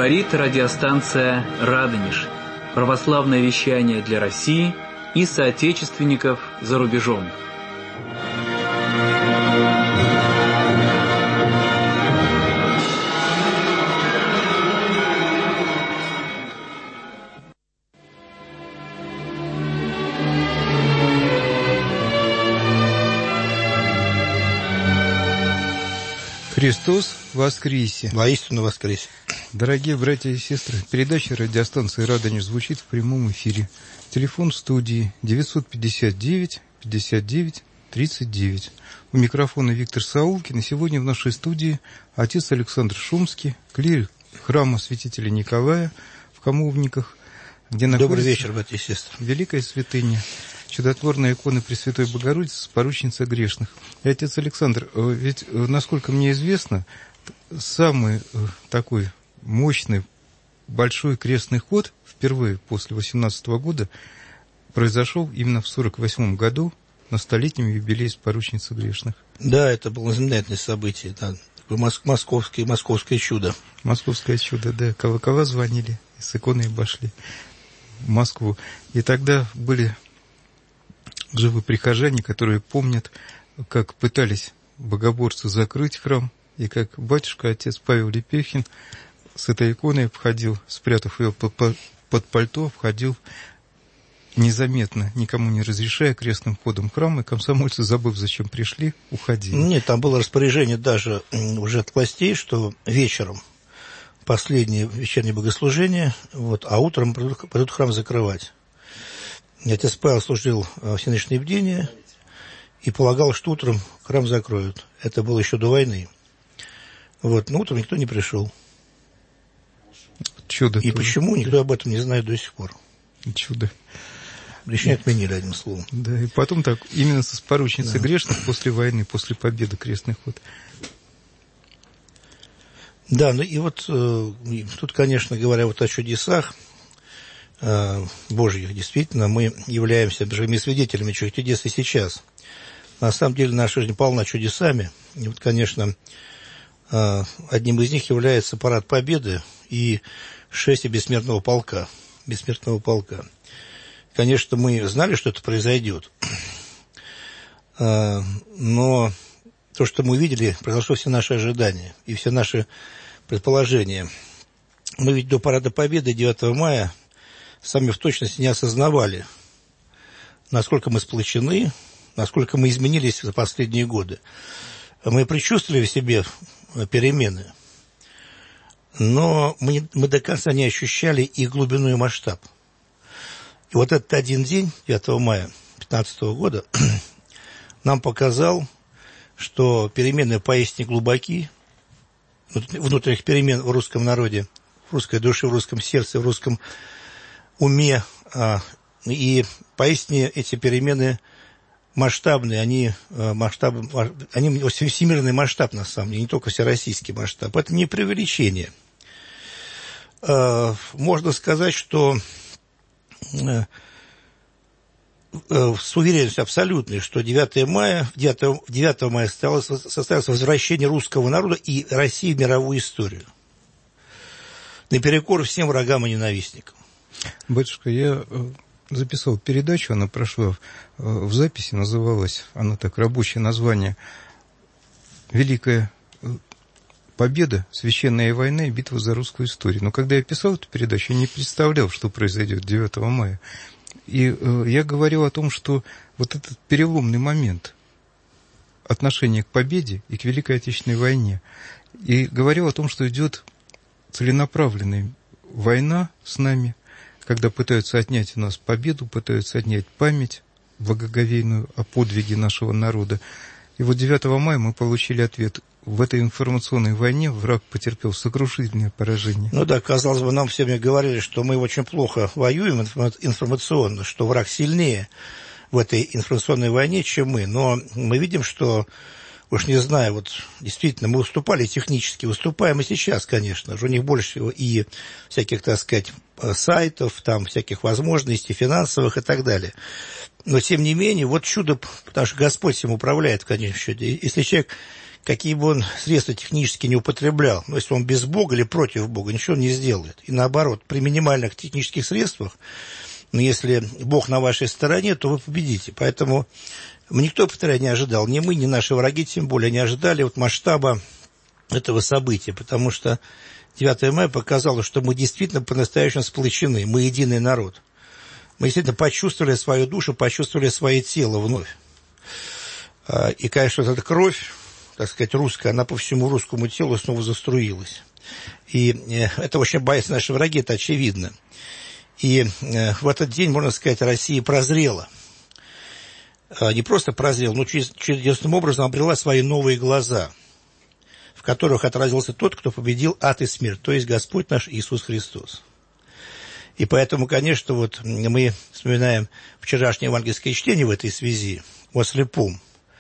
Говорит радиостанция «Радонеж». Православное вещание для России и соотечественников за рубежом. Христос воскресе! Воистину воскресе! Дорогие братья и сестры, передача радиостанции «Радонеж» звучит в прямом эфире. Телефон студии 959-59-39. У микрофона Виктор Саулкин. И сегодня в нашей студии отец Александр Шумский, клирик храма святителя Николая в Камовниках, где находится... Добрый вечер, братья и сестры. Великая святыня, чудотворная икона Пресвятой Богородицы, поручница грешных. И, отец Александр, ведь, насколько мне известно, самый такой мощный, большой крестный ход впервые после 18 года произошел именно в 48 году на столетнем юбилее поручницы грешных. Да, это было знаменательное событие, да. Московское чудо. Московское чудо, да. Колокола звонили, и с иконой обошли Москву. И тогда были живы прихожане, которые помнят, как пытались богоборцы закрыть храм, и как батюшка, отец Павел Лепехин, с этой иконой входил, спрятав ее под пальто, входил незаметно, никому не разрешая, крестным ходом в храм, и комсомольцы, забыв, зачем пришли, уходили. Нет, там было распоряжение даже уже от властей, что вечером последнее вечернее богослужение, а утром пойдут храм закрывать. И отец Павел служил всеночные бдения и полагал, что утром храм закроют. Это было еще до войны. Но утром никто не пришел. Чудо. И тоже. Почему, никто об этом не знает до сих пор. Чудо. Решение отменили, одним словом. Да, и потом так, именно с поручницей грешных после войны, после победы крестный ход. Да, и тут, конечно, говоря о чудесах Божьих, действительно, мы являемся живыми свидетелями этих чудес и сейчас. На самом деле наша жизнь полна чудесами. И конечно, одним из них является парад Победы и шествие бессмертного полка. Конечно, мы знали, что это произойдет, но то, что мы увидели, произошло все наши ожидания и все наши предположения. Мы ведь до парада Победы 9 мая сами в точности не осознавали, насколько мы сплочены, насколько мы изменились за последние годы. Мы предчувствовали в себе перемены, но мы до конца не ощущали их глубину и масштаб. И этот один день, 9 мая 2015 года, нам показал, что перемены поистине глубоки, внутренних перемен в русском народе, в русской душе, в русском сердце, в русском уме. И поистине эти перемены масштабные, они всемирный масштаб, на самом деле, не только всероссийский масштаб. Это не преувеличение. Можно сказать, что с уверенностью абсолютной, что 9 мая состоялось возвращение русского народа и России в мировую историю. Наперекор всем врагам и ненавистникам. Батюшка, я записал передачу, она прошла в записи, называлась, она так, рабочее название «Великая победа, священная война и битва за русскую историю». Но когда я писал эту передачу, я не представлял, что произойдет 9 мая. И я говорил о том, что вот этот переломный момент отношения к победе и к Великой Отечественной войне, и говорил о том, что идет целенаправленная война с нами, когда пытаются отнять у нас победу, пытаются отнять память благоговейную о подвиге нашего народа. И 9 мая мы получили ответ. В этой информационной войне враг потерпел сокрушительное поражение. Казалось бы, нам всем говорили, что мы очень плохо воюем информационно, что враг сильнее в этой информационной войне, чем мы. Но мы видим, что, уж не знаю, действительно, мы уступали технически, уступаем и сейчас, конечно же. У них больше и всяких, так сказать, сайтов, там всяких возможностей финансовых и так далее. Но, тем не менее, чудо, потому что Господь всем управляет в конечном счете. Если человек какие бы он средства технически не употреблял, но если он без Бога или против Бога, ничего не сделает. И наоборот, при минимальных технических средствах, но если Бог на вашей стороне, то вы победите. Поэтому никто, повторяю, не ожидал, ни мы, ни наши враги, тем более не ожидали вот масштаба этого события, потому что 9 мая показало, что мы действительно по-настоящему сплочены, мы единый народ. Мы действительно почувствовали свою душу, почувствовали свое тело вновь. И, конечно, эта кровь, так сказать, русская, она по всему русскому телу снова заструилась. И это очень боятся наши враги, это очевидно. И в этот день, можно сказать, Россия прозрела. Не просто прозрела, но чудесным образом обрела свои новые глаза, в которых отразился тот, кто победил ад и смерть, то есть Господь наш Иисус Христос. И поэтому, конечно, вот мы вспоминаем вчерашнее евангельское чтение в этой связи о слепом.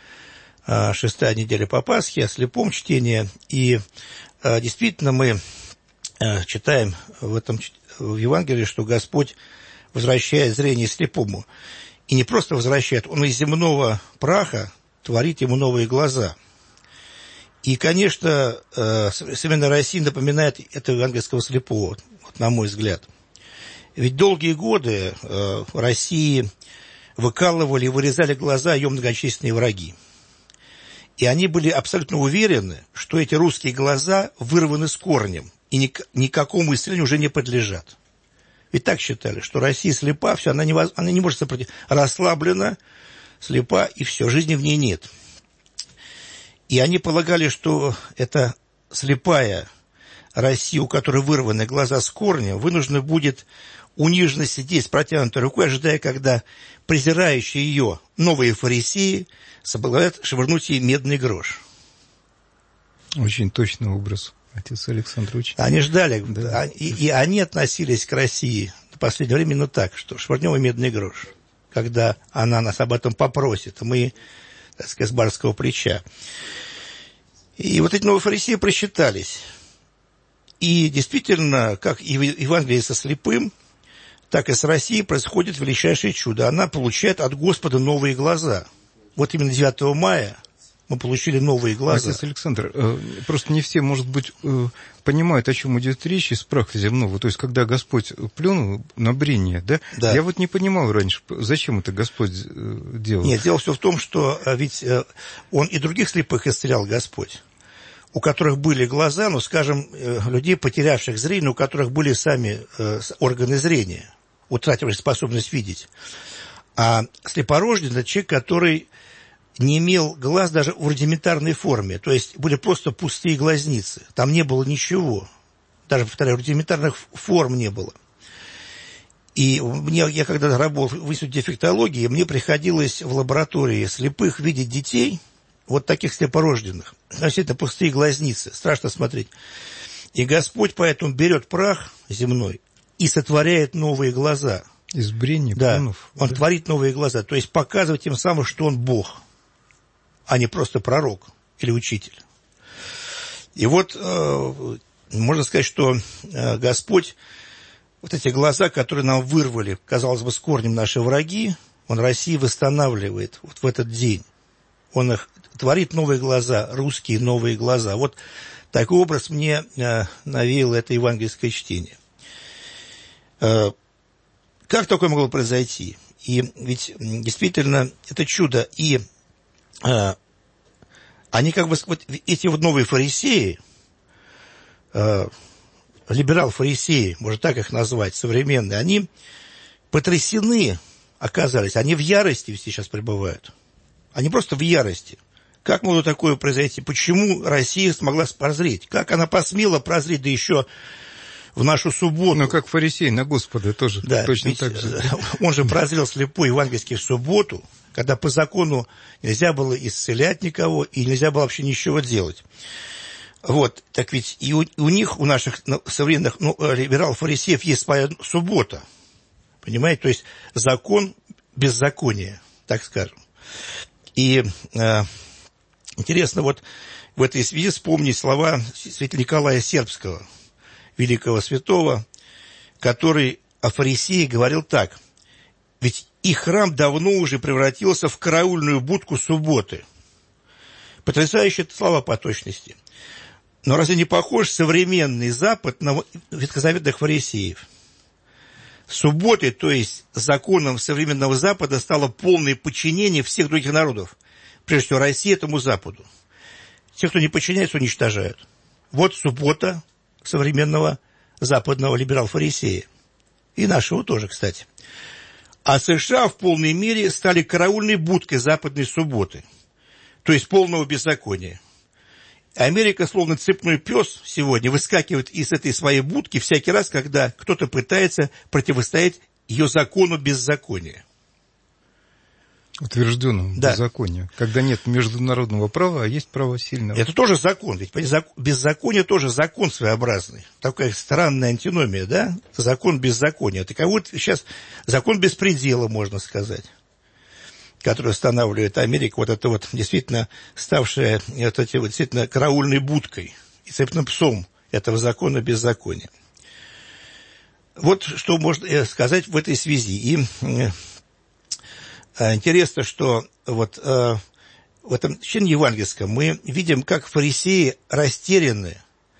6-я неделя по Пасхе, о слепом чтение. И действительно мы читаем в Евангелии, что Господь возвращает зрение слепому. И не просто возвращает, Он из земного праха творит ему новые глаза. И, конечно, современная Россия напоминает этого евангельского слепого, вот, на мой взгляд. Ведь долгие годы в России выкалывали и вырезали глаза ее многочисленные враги. И они были абсолютно уверены, что эти русские глаза вырваны с корнем и никакому исцелению уже не подлежат. Ведь так считали, что Россия слепа, все, она не может сопротивляться, расслаблена, слепа, и все, жизни в ней нет. И они полагали, что эта слепая Россия, у которой вырваны глаза с корнем, вынуждена будет униженно сидеть с протянутой рукой, ожидая, когда презирающие ее новые фарисеи соблаговолят швырнуть ей медный грош. Очень точный образ, отец Александрович. Они ждали, да. И они относились к России в последнее время именно так, что швырнем ей медный грош, когда она нас об этом попросит, мы, так сказать, с барского плеча. И вот эти новые фарисеи просчитались. И действительно, как и в Евангелии со слепым, так и с Россией происходит величайшее чудо. Она получает от Господа новые глаза. Вот именно 9 мая мы получили новые глаза. Отец Александр, просто не все, может быть, понимают, о чем идет речь из праха земного. То есть, когда Господь плюнул на брение, да? Да. Я вот не понимал раньше, зачем это Господь делал. Нет, дело все в том, что ведь Он и других слепых исцелял Господь, у которых были глаза, ну, скажем, людей, потерявших зрение, у которых были сами органы зрения, утратившие способность видеть. А слепорожденный – это человек, который не имел глаз даже в рудиментарной форме, то есть были просто пустые глазницы, там не было ничего, даже, повторяю, рудиментарных форм не было. И я когда работал в институте дефектологии, мне приходилось в лаборатории слепых видеть детей, вот таких слепорожденных, это пустые глазницы, страшно смотреть. И Господь поэтому берет прах земной и сотворяет новые глаза. Из брения, да, планов. Он творит новые глаза, то есть показывает тем самым, что Он Бог, а не просто пророк или учитель. И вот можно сказать, что Господь, вот эти глаза, которые нам вырвали, казалось бы, с корнем наши враги, Он России восстанавливает вот в этот день. Он их творит новые глаза, русские новые глаза. Вот такой образ мне навеяло это евангельское чтение. Как такое могло произойти? И ведь действительно это чудо. И они как бы, вот эти вот новые фарисеи, либерал-фарисеи, можно так их назвать, современные, они потрясены оказались, они в ярости сейчас пребывают. Они просто в ярости. Как могло такое произойти? Почему Россия смогла прозреть? Как она посмела прозреть, да еще в нашу субботу? Ну, как фарисей на Господа тоже, да, точно так же. Он же прозрел слепой евангельский в субботу, когда по закону нельзя было исцелять никого, и нельзя было вообще ничего делать. Вот, так ведь и у них, у наших современных либерал-фарисеев есть своя суббота. Понимаете? То есть закон беззакония, так скажем. И интересно вот в этой связи вспомнить слова святителя Николая Сербского, великого святого, который о фарисеях говорил так: ведь их храм давно уже превратился в караульную будку субботы. Потрясающие слова по точности. Но разве не похож современный Запад на ветхозаветных фарисеев? Субботой, то есть законом современного Запада, стало полное подчинение всех других народов. Прежде всего, России этому Западу. Те, кто не подчиняется, уничтожают. Вот суббота современного западного либерал-фарисея. И нашего тоже, кстати. А США в полной мере стали караульной будкой западной субботы. То есть полного беззакония. Америка, словно цепной пес, сегодня выскакивает из этой своей будки всякий раз, когда кто-то пытается противостоять ее закону беззакония. Утвержденному беззаконию. Когда нет международного права, а есть право сильного. Это тоже закон. Ведь беззаконие тоже закон своеобразный. Такая странная антиномия, да? Закон беззакония. Таковой вот сейчас закон беспредела, можно сказать, который устанавливает Америка, вот это вот действительно ставшая действительно караульной будкой и цепным псом этого закона беззакония. Вот что можно сказать в этой связи. И интересно, что вот в этом чтении евангельском мы видим, как фарисеи растеряны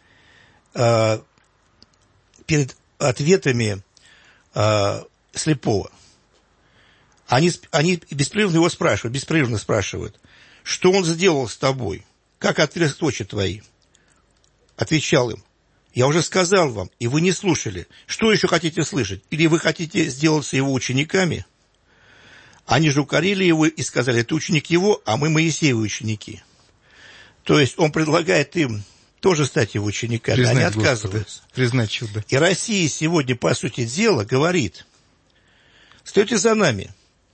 перед ответами слепого. Они беспрерывно спрашивают, что он сделал с тобой, как отверз очи твои. Отвечал им: я уже сказал вам, и вы не слушали. Что еще хотите слышать? Или вы хотите сделаться его учениками? Они же укорили его и сказали: ты ученик его, а мы Моисеевы ученики. То есть он предлагает им тоже стать его учениками, признать, они отказываются. Господа, признать чудо. И Россия сегодня, по сути дела, говорит: стойте за нами.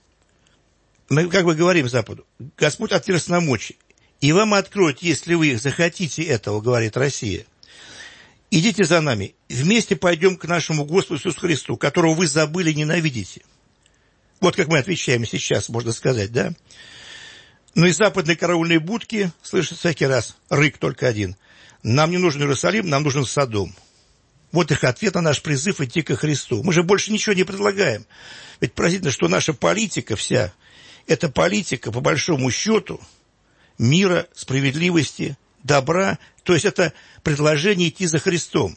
Мы как бы говорим Западу: Господь отверз нам очи, и вам откроет, если вы захотите этого, говорит Россия. Идите за нами, вместе пойдем к нашему Господу Иисусу Христу, которого вы забыли и ненавидите. Вот как мы отвечаем сейчас, можно сказать, да? Но из западной караульной будки слышится всякий раз рык только один: нам не нужен Иерусалим, нам нужен Содом. Вот их ответ на наш призыв идти ко Христу. Мы же больше ничего не предлагаем. Ведь поразительно, что наша политика вся, это политика, по большому счету, мира, справедливости, добра. То есть это предложение идти за Христом.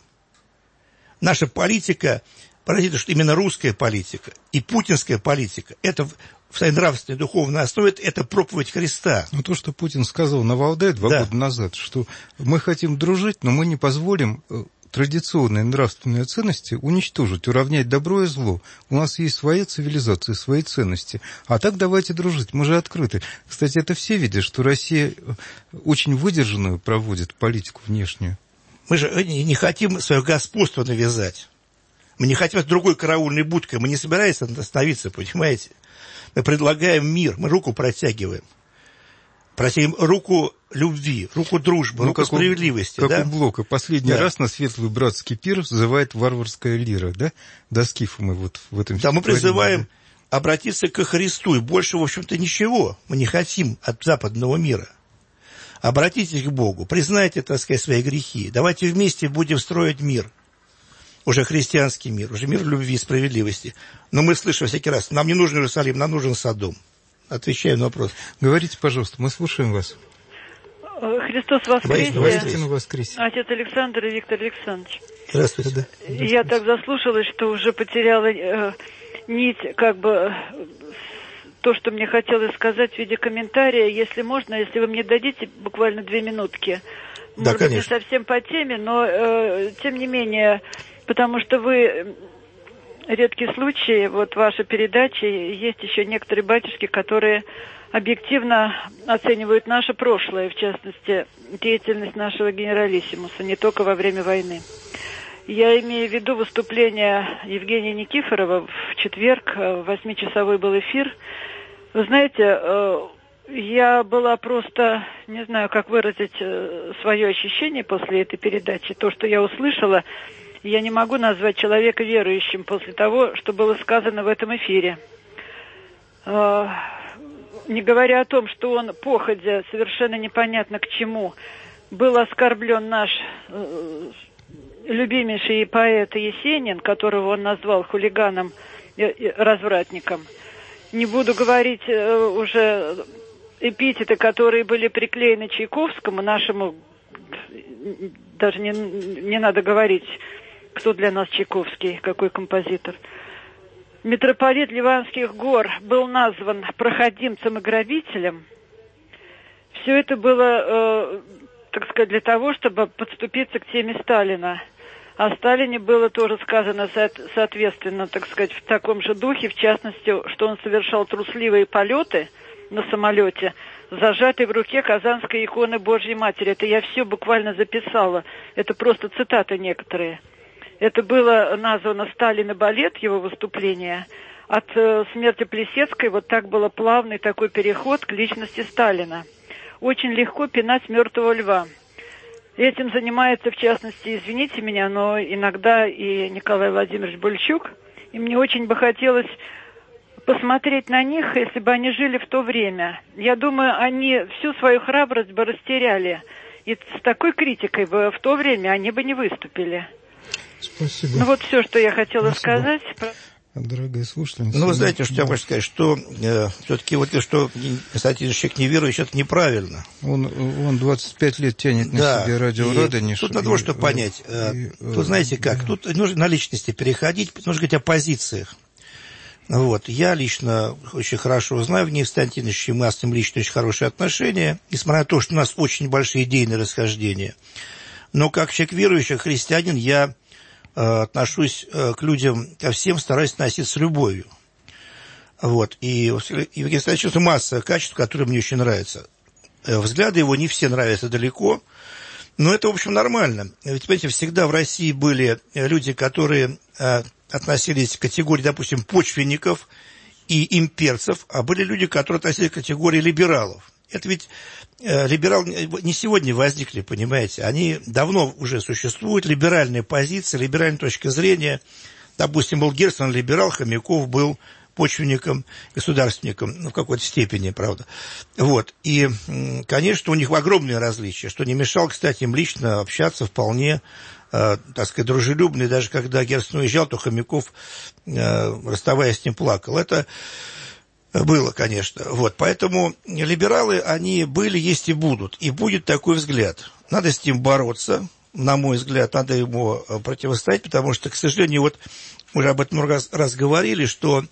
Наша политика, поразительно, что именно русская политика и путинская политика, это в своей нравственной духовной основе, это проповедь Христа. Но то, что Путин сказал на Валдае 2 года назад, что мы хотим дружить, но мы не позволим традиционные нравственные ценности уничтожить, уравнять добро и зло. У нас есть своя цивилизация, свои ценности. А так давайте дружить, мы же открыты. Кстати, это все видят, что Россия очень выдержанную проводит политику внешнюю. Мы же не хотим свое господство навязать. Мы не хотим другой караульной будкой. Мы не собираемся остановиться, понимаете? Мы предлагаем мир, мы руку протягиваем. Протягиваем руку любви, руку дружбы, руку справедливости. Как у Блока. Последний раз на светлый братский пир взывает варварская лира, да? До скифа мы вот в этом... Да, мы призываем обратиться ко Христу, и больше, в общем-то, ничего мы не хотим от западного мира. Обратитесь к Богу, признайте, так сказать, свои грехи. Давайте вместе будем строить мир. Уже христианский мир, уже мир любви и справедливости. Но мы слышим всякий раз: нам не нужен Иерусалим, нам нужен Содом. Отвечаю на вопрос. Говорите, пожалуйста, мы слушаем вас. Христос воскресе. Воистину воскресе. Отец Александр и Виктор Александрович. Здравствуйте. Я так заслушалась, что уже потеряла нить, как бы, то, что мне хотелось сказать в виде комментария. Если можно, если вы мне дадите буквально 2 минутки. Да, может конечно. быть, не совсем по теме, но тем не менее, потому что вы... Редкий случай, вот ваша передача, есть еще некоторые батюшки, которые объективно оценивают наше прошлое, в частности, деятельность нашего генералиссимуса, не только во время войны. Я имею в виду выступление Евгения Никифорова в четверг, 8-часовой был эфир. Вы знаете, я была просто, не знаю, как выразить свое ощущение после этой передачи, то, что я услышала. Я не могу назвать человека верующим после того, что было сказано в этом эфире. Не говоря о том, что он, походя, совершенно непонятно к чему, был оскорблен наш любимейший поэт Есенин, которого он назвал хулиганом и развратником. Не буду говорить уже эпитеты, которые были приклеены Чайковскому, нашему, даже не надо говорить, кто для нас Чайковский, какой композитор. Митрополит Ливанских гор был назван проходимцем и грабителем. Все это было, так сказать, для того, чтобы подступиться к теме Сталина. О Сталине было тоже сказано, соответственно, так сказать, в таком же духе, в частности, что он совершал трусливые полеты на самолете, зажатой в руке казанской иконы Божьей Матери. Это я все буквально записала. Это просто цитаты некоторые. Это было названо «Сталин и балет», его выступление. От смерти Плисецкой вот так было плавный такой переход к личности Сталина. Очень легко пинать мертвого льва. Этим занимается, в частности, извините меня, но иногда и Николай Владимирович Бульчук. И мне очень бы хотелось посмотреть на них, если бы они жили в то время. Я думаю, они всю свою храбрость бы растеряли. И с такой критикой бы в то время они бы не выступили. Спасибо. Ну вот все, что я хотела сказать. Дорогая слушательница. Ну, вы знаете, что я хочу сказать, что все-таки вот что Константин человек неверующий, это неправильно. Он 25 лет тянет на себе радио Радонеж. Тут надо вот что понять. Тут знаете как, тут нужно на личности переходить, нужно говорить о позициях. Вот. Я лично очень хорошо знаю Евгения Константиновича, и мы с ним лично очень хорошие отношения, несмотря на то, что у нас очень большие идейные расхождения. Но как человек верующий, христианин, я отношусь к людям, ко всем стараюсь относиться с любовью. Вот. И Евгений Константинович, масса качеств, которые мне очень нравятся. Взгляды его не все нравятся далеко, но это, в общем, нормально. Ведь, понимаете, всегда в России были люди, которые относились к категории, допустим, почвенников и имперцев, а были люди, которые относились к категории либералов. Это ведь либералы не сегодня возникли, понимаете, они давно уже существуют, либеральные позиции, либеральная точка зрения. Допустим, был Герцен либерал, Хомяков был почвенником, государственником, ну, в какой-то степени, правда. Вот. И, конечно, у них огромные различия, что не мешало, кстати, им лично общаться вполне, так сказать, дружелюбно. И даже когда Герцен уезжал, то Хомяков, расставаясь с ним, плакал. Это было, конечно. Вот. Поэтому либералы, они были, есть и будут. И будет такой взгляд. Надо с ним бороться, на мой взгляд, надо ему противостоять, потому что, к сожалению, вот мы уже об этом раз говорили, что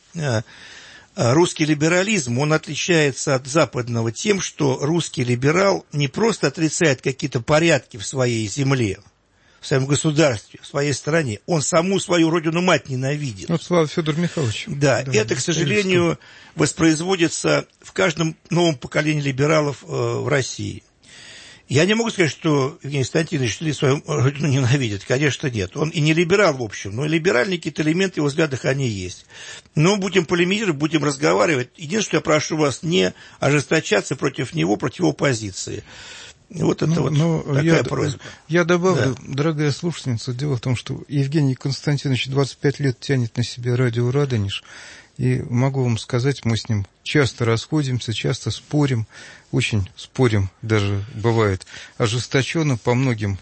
русский либерализм, он отличается от западного тем, что русский либерал не просто отрицает какие-то порядки в своей земле, в своем государстве, в своей стране. Он саму свою родину-мать ненавидит. Вот слава Федору Михайловичу. Да, это, к сожалению, воспроизводится в каждом новом поколении либералов в России. Я не могу сказать, что Евгений Константинович свою родину ненавидит. Конечно, нет. Он и не либерал, в общем, но либеральные какие-то элементы в его взглядах, они есть. Но будем полемизировать, будем разговаривать. Единственное, что я прошу вас, не ожесточаться против него, против его позиции. Вот это такая просьба. Я добавлю, дорогая слушательница, дело в том, что Евгений Константинович 25 лет тянет на себя радио «Радонеж», и могу вам сказать, мы с ним часто расходимся, часто спорим, очень спорим, даже бывает ожесточенно по многим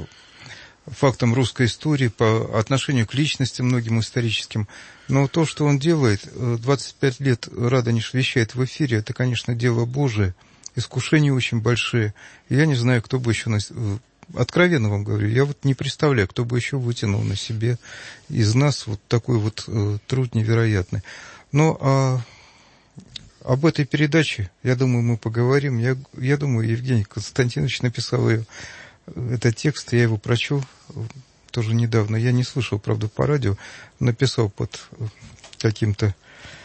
фактам русской истории, по отношению к личностям многим историческим. Но то, что он делает, 25 лет «Радонеж» вещает в эфире, это, конечно, дело Божие. Искушения очень большие. Я не знаю, кто бы еще... Откровенно вам говорю, я вот не представляю, кто бы еще вытянул на себе из нас вот такой вот труд невероятный. Но об этой передаче, я думаю, мы поговорим. Я думаю, Евгений Константинович написал ее. Этот текст, я его прочел тоже недавно. Я не слышал, правда, по радио. Написал под каким-то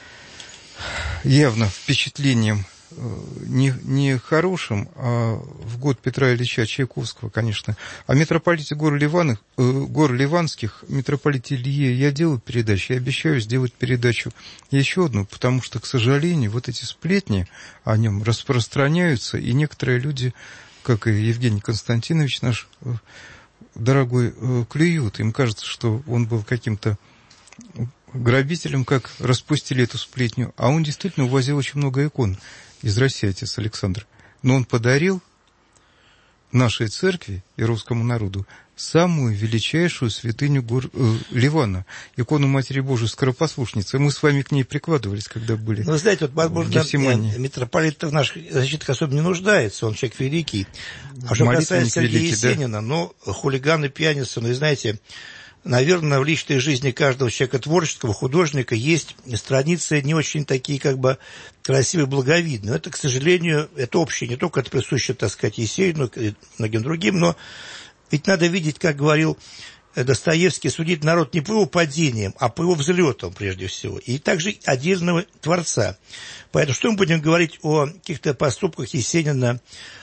явно впечатлением не хорошим, а в год Петра Ильича Чайковского, конечно. О митрополите гор Ливанских, митрополите Илье, я делаю передачу, я обещаю сделать передачу еще одну, потому что, к сожалению, вот эти сплетни о нем распространяются, и некоторые люди, как и Евгений Константинович наш дорогой, клюют. Им кажется, что он был каким-то грабителем, как распустили эту сплетню, а он действительно увозил очень много икон из России, отец Александр. Но он подарил нашей церкви и русскому народу самую величайшую святыню Ливана, икону Матери Божией Скоропослушницы. Мы с вами к ней прикладывались, когда были. Ну, вы знаете, вот, возможно, митрополит в наших защитах особо не нуждается, он человек великий. А что касается Сергея Есенина, ну, хулиган и пьяница, ну, и знаете, наверное, в личной жизни каждого человека творческого, художника есть страницы не очень такие, как бы, красивые, благовидные. Это, к сожалению, это общее, не только это присуще, так сказать, Есенину и многим другим, но ведь надо видеть, как говорил Достоевский, судить народ не по его падениям, а по его взлетам, прежде всего. И также отдельного творца. Поэтому что мы будем говорить о каких-то поступках Есенина,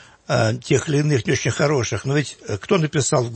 тех или иных, не очень хороших? Но ведь кто написал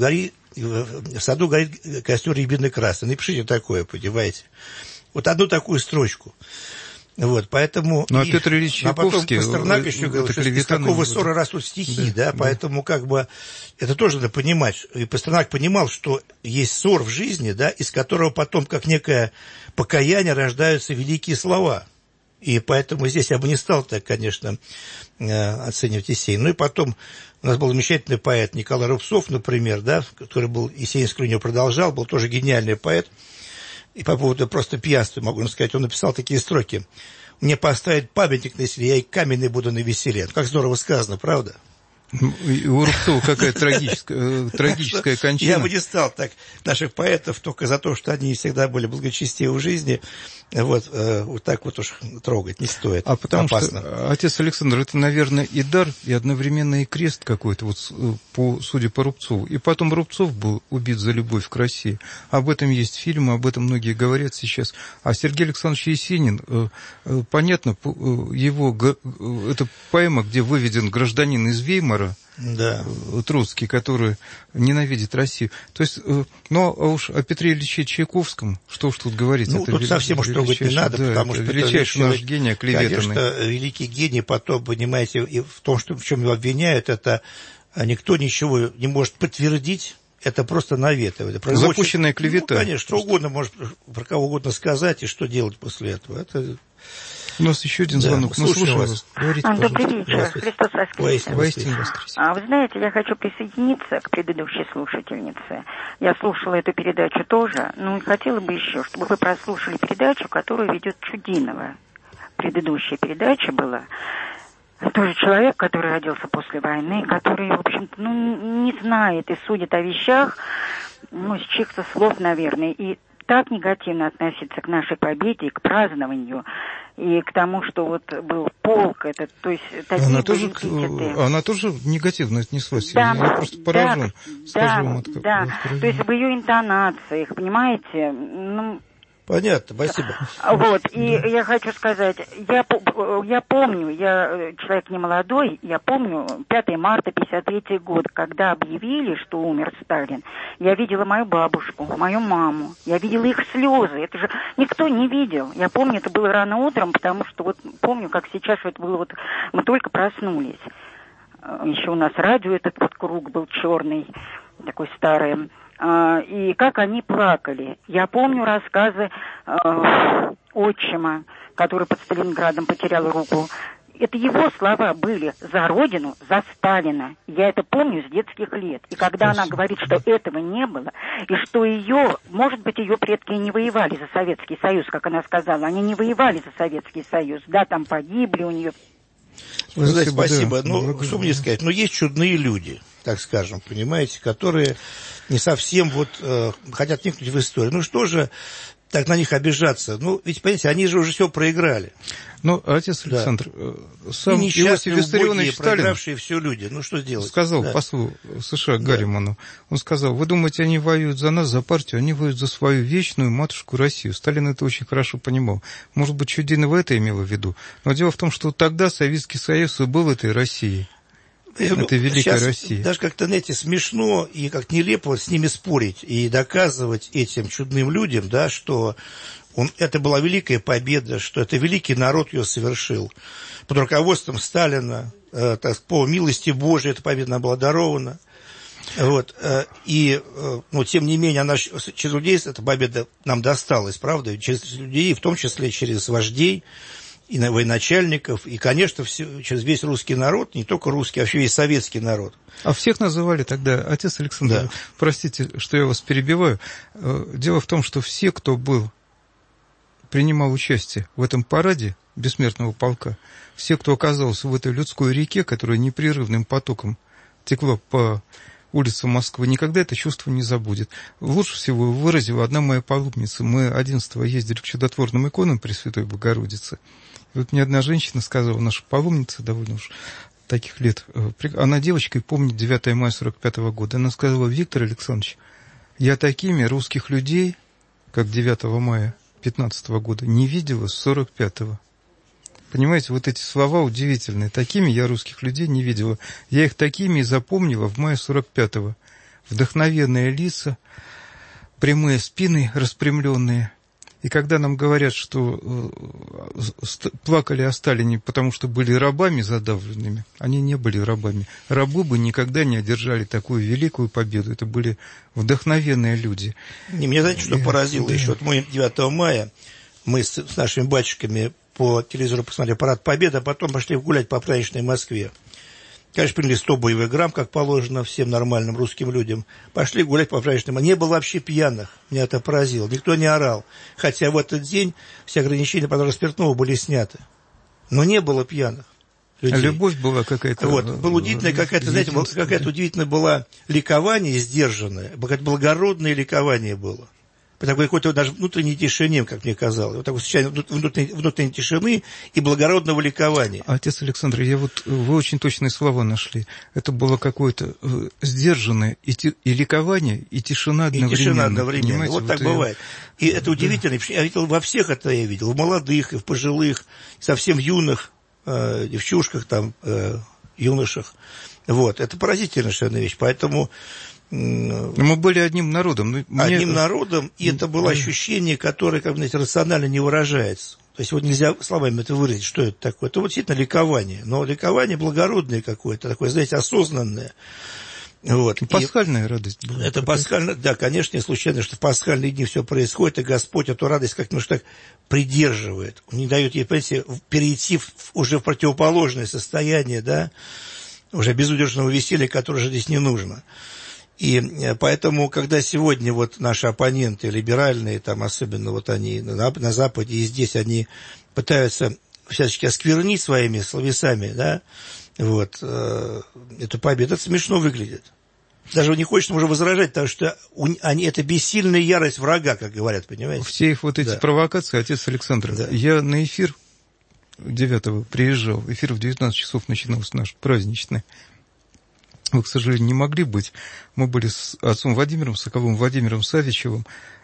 в саду горит костер рябины красный? Напишите такое, понимаете? Вот одну такую строчку. Вот, поэтому... Ну, а Петр Ильич Чайковский... А потом Пастернак еще говорил, что из какого ссора растут стихи, да? Поэтому, как бы, это тоже надо понимать. И Пастернак понимал, что есть ссор в жизни, да, из которого потом, как некое покаяние, рождаются великие слова. И поэтому здесь я бы не стал так, конечно, оценивать Есенина. Ну и потом у нас был замечательный поэт Николай Рубцов, например, да, который был Есенинскую линию продолжал, был тоже гениальный поэт. И по поводу просто пьянства, могу сказать, он написал такие строки: «Мне поставить памятник на веселе, я и каменный буду на веселе». Как здорово сказано, правда? У Рубцова какая трагическая кончина. Я бы не стал так наших поэтов только за то, что они всегда были благочестивы в жизни, вот так вот уж трогать не стоит. А потому опасно. Что, отец Александр, это, наверное, и дар, и одновременно и крест какой-то, вот, судя по Рубцову. И потом Рубцов был убит за любовь к России. Об этом есть фильмы, об этом многие говорят сейчас. А Сергей Александрович Есенин, понятно, его, это поэма, где выведен гражданин из Веймара, да. Троцкий, который ненавидит Россию. То есть, но уж о Петре Ильиче Чайковском, что уж тут говорить. Ну, это тут совсем уж трогать не надо, да, потому что величайший наш гений оклеветанный. Конечно, великий гений, потом, понимаете, и в том, что, в чем его обвиняют, это никто ничего не может подтвердить. Это просто навет. Это запущенная клевета. Ну, конечно, что угодно, может про кого угодно сказать, и что делать после этого. Это... У нас еще один звонок. Мы слушаем вас. Говорите, добрый вечер. Христос воскресе. Воистину воскресе. Вы знаете, я хочу присоединиться к предыдущей слушательнице. Я слушала эту передачу тоже, но хотела бы еще, чтобы вы прослушали передачу, которую ведет Чудинова. Предыдущая передача была. Тоже человек, который родился после войны, который, в общем-то, не знает и судит о вещах, с чьих-то слов, наверное, и так негативно относиться к нашей победе, к празднованию, и к тому, что вот был полк, это, то есть такие она тоже негативно отнеслась. Да, я просто поражен. Да. То есть в ее интонациях, понимаете, Понятно, спасибо. Вот, и я хочу сказать, я помню, я человек не молодой, я помню 5 марта 1953 год, когда объявили, что умер Сталин, я видела мою бабушку, мою маму, я видела их слезы, это же никто не видел. Я помню, это было рано утром, потому что вот помню, как сейчас это было, вот мы только проснулись. Еще у нас радио, этот вот круг был черный, такой старый. И как они плакали. Я помню рассказы отчима, который под Сталинградом потерял руку. Это его слова были: за Родину, за Сталина. Я это помню с детских лет. И когда она говорит, что этого не было, и что ее, может быть, ее предки не воевали за Советский Союз, как она сказала, они не воевали за Советский Союз. Да, там погибли у нее. Вы знаете, спасибо. Да. Что мне сказать? Есть чудные люди, так скажем, понимаете, которые не совсем хотят вникнуть в историю. Что же так на них обижаться? Ведь, понимаете, они же уже все проиграли. Отец Александр, сам Иосиф Виссарионович Сталин, проигравшие все люди, что сделать? Сказал послу США Гарриману, он сказал: вы думаете, они воюют за нас, за партию, они воюют за свою вечную матушку Россию. Сталин это очень хорошо понимал. Может быть, Чудинова это имела в виду. Но дело в том, что тогда Советский Союз и был этой Россией. Это великая Россия. Даже как-то, знаете, смешно и как нелепо с ними спорить и доказывать этим чудным людям, да, что это была великая победа, что это великий народ ее совершил. Под руководством Сталина, по милости Божией, эта победа нам была дарована. И, тем не менее, через людей эта победа нам досталась, правда? Через людей, в том числе через вождей. и военачальников, и, конечно, через весь русский народ, не только русский, а вообще весь советский народ. А всех называли тогда, отец Александр, да. Простите, что я вас перебиваю. Дело в том, что все, кто принимал участие в этом параде бессмертного полка, все, кто оказался в этой людской реке, которая непрерывным потоком текла по улицам Москвы, никогда это чувство не забудет. Лучше всего выразила одна моя паломница. Мы 11-го ездили к чудотворным иконам Пресвятой Богородицы. И вот мне одна женщина сказала, наша паломница довольно уж таких лет, она девочкой помнит 9 мая 45-го года. Она сказала: Виктор Александрович, я такими русских людей, как 9 мая 15-го года, не видела с 45-го. Понимаете, вот эти слова удивительные. Такими я русских людей не видела. Я их такими и запомнила в мае 45-го. Вдохновенные лица, прямые спины распрямленные. И когда нам говорят, что плакали о Сталине, потому что были рабами задавленными, они не были рабами. Рабы бы никогда не одержали такую великую победу. Это были вдохновенные люди. Мне, знаете, что поразило еще? Вот мы 9 мая, мы с нашими батюшками по телевизору посмотрели парад Победы, а потом пошли гулять по праздничной Москве. Конечно, приняли 100 боевых грамм, как положено всем нормальным русским людям. Пошли гулять по праздничным. Не было вообще пьяных. Меня это поразило. Никто не орал. Хотя в этот день все ограничения по продаже спиртного были сняты. Но не было пьяных людей. Любовь была какая-то... Вот. Была удивительная какая-то, знаете, какая-то удивительная была ликование сдержанное. Какое-то благородное ликование было. По такой какой-то даже внутренней тишине, как мне казалось. Вот такое сочетание внутренней тишины и благородного ликования. Отец Александр, вы очень точные слова нашли. Это было какое-то сдержанное и ликование, и тишина одновременно. И тишина одновременно. Понимаете? Вот так бывает. И это удивительно. Я видел во всех это, я видел. В молодых, и в пожилых, и совсем юных девчушках, там, юношах. Вот. Это поразительная совершенно вещь. Поэтому... Мы были одним народом. Одним народом, и это было ощущение, которое, как бы, знаете, рационально не выражается. То есть вот нельзя словами это выразить, что это такое. Это вот действительно ликование, но ликование благородное какое-то, такое, знаете, осознанное. Вот. Пасхальная радость была. Это пасхальная, да, конечно, не случайно, что в пасхальные дни все происходит, и Господь эту радость как-то так придерживает. Он не дает ей, понимаете, перейти уже в противоположное состояние, да, уже безудержного веселья, которое же здесь не нужно. И поэтому, когда сегодня вот наши оппоненты либеральные, там особенно вот они на Западе и здесь, они пытаются всячески осквернить своими словесами, да, вот, эту победу, это смешно выглядит. Даже не хочется уже возражать, потому что это бессильная ярость врага, как говорят, понимаете? Все их вот эти провокации, отец Александр, я на эфир 9-го приезжал, эфир в 19 часов начинался наш праздничный. Вы, к сожалению, не могли быть. Мы были с отцом Владимиром Соколовым, Владимиром Савичевым.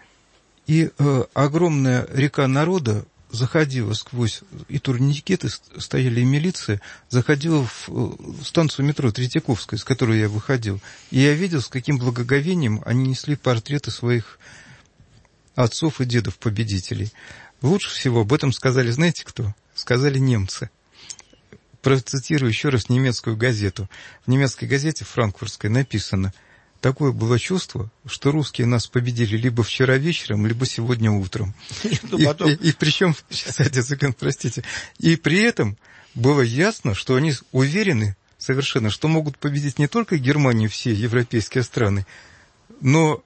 И огромная река народа заходила сквозь, и турникеты стояли, и милиция, заходила в станцию метро Третьяковская, с которой я выходил. И я видел, с каким благоговением они несли портреты своих отцов и дедов победителей. Лучше всего об этом сказали, знаете кто? Сказали немцы. Процитирую еще раз немецкую газету. В немецкой газете франкфуртской написано: такое было чувство, что русские нас победили либо вчера вечером, либо сегодня утром. И причем, простите, и при этом было ясно, что они уверены совершенно, что могут победить не только Германию, все европейские страны, но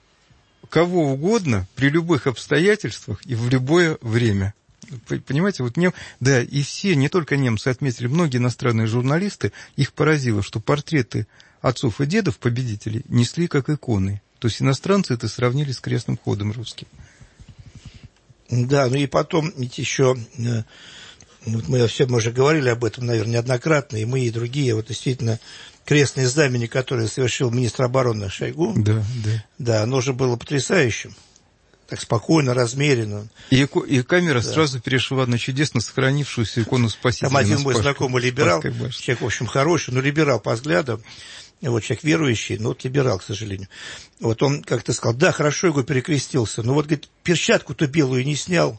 кого угодно при любых обстоятельствах и в любое время. Понимаете, вот да, и все, не только немцы отметили, многие иностранные журналисты, их поразило, что портреты отцов и дедов победителей несли как иконы. То есть иностранцы это сравнили с крестным ходом русским. Да, ну и потом ведь еще, вот мы уже говорили об этом, наверное, неоднократно, и мы, и другие, вот действительно, крестное знамение, которое совершил министр обороны Шойгу, да, оно же было потрясающим. Так спокойно, размеренно. И камера сразу перешла на чудесно сохранившуюся икону Спасителя. Там один мой знакомый либерал, человек, в общем, хороший, но либерал по взглядам, вот человек верующий, но вот либерал, к сожалению. Вот он как-то сказал: да, хорошо, его перекрестился, но вот, говорит, перчатку-то белую не снял.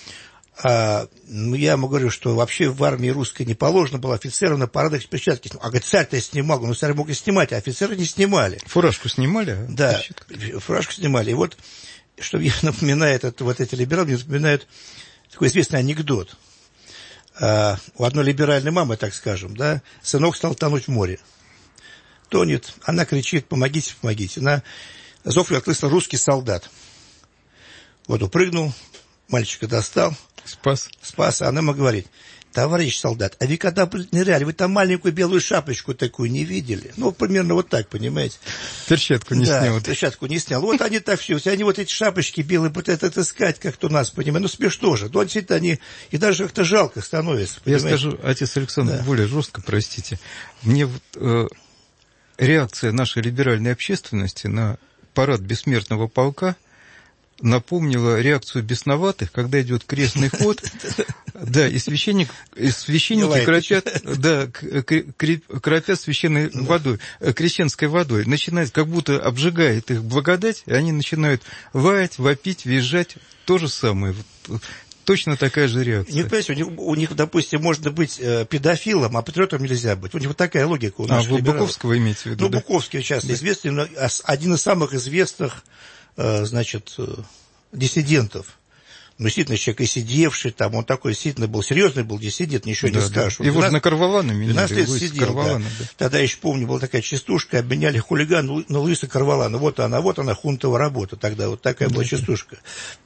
Я ему говорю, что вообще в армии русской не положено было офицерам на парадах перчатки снимать. А говорит, царь-то снимал, но царь мог и снимать, а офицеры не снимали. Фуражку снимали? Да, фуражку снимали. И вот, что мне напоминает, вот эти либералы, мне напоминают такой известный анекдот. у одной либеральной мамы, так скажем, да, сынок стал тонуть в море. Тонет, она кричит: помогите, помогите. На зов ее откликнулся русский солдат. Вот упрыгнул, мальчика достал. Спас, а она ему говорит: товарищ солдат, а вы когда ныряли, вы там маленькую белую шапочку такую не видели? Ну, примерно вот так, понимаете? Перчатку не снял. Да, перчатку не снял. Вот они так все, они вот эти шапочки белые пытаются искать как-то у нас, понимаете? Ну, смешно же. Ну, действительно, они, и даже как-то жалко становится, понимаете? Я скажу, отец Александр, более жестко, простите. Мне вот реакция нашей либеральной общественности на парад бессмертного полка напомнила реакцию бесноватых, когда идет крестный ход, да, и священники кропят священной водой, крещенской водой, начинает, как будто обжигает их благодать, и они начинают лаять, вопить, визжать, то же самое. Точно такая же реакция. Не понимаете, у них, допустим, можно быть педофилом, а патриотом нельзя быть. У них вот такая логика у наших либералов. Буковского имеете в виду? Ну, да? Буковский, в частности, известный, но один из самых известных, значит, диссидентов. Ну, действительно, человек и сидевший там, он такой действительно был серьезный, был диссидент, ничего не скажешь. Его же на Карвалана меняли. 12 лет сидел, да. Тогда, я еще помню, была такая частушка, обменяли хулигана на Луиса Карвалана. Вот она, хунтовая работа тогда. Вот такая была частушка.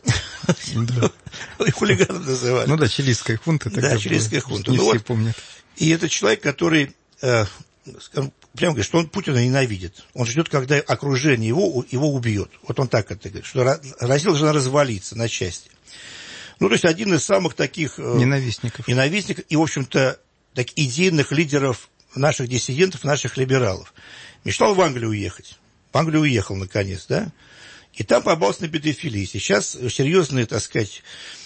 И хулигана называли. Ну да, чилийская хунта. Да, чилийская хунта. Не все помнят. И это человек, который, прямо говорит, что он Путина ненавидит. Он ждет, когда окружение его убьет. Вот он так это говорит, что Россия должна развалиться на части. Ну, то есть, один из самых таких... Ненавистников. И, в общем-то, так, идейных лидеров наших диссидентов, наших либералов. Мечтал в Англию уехать. В Англию уехал, наконец, да? И там попался на педофилии. Сейчас серьезные, так сказать,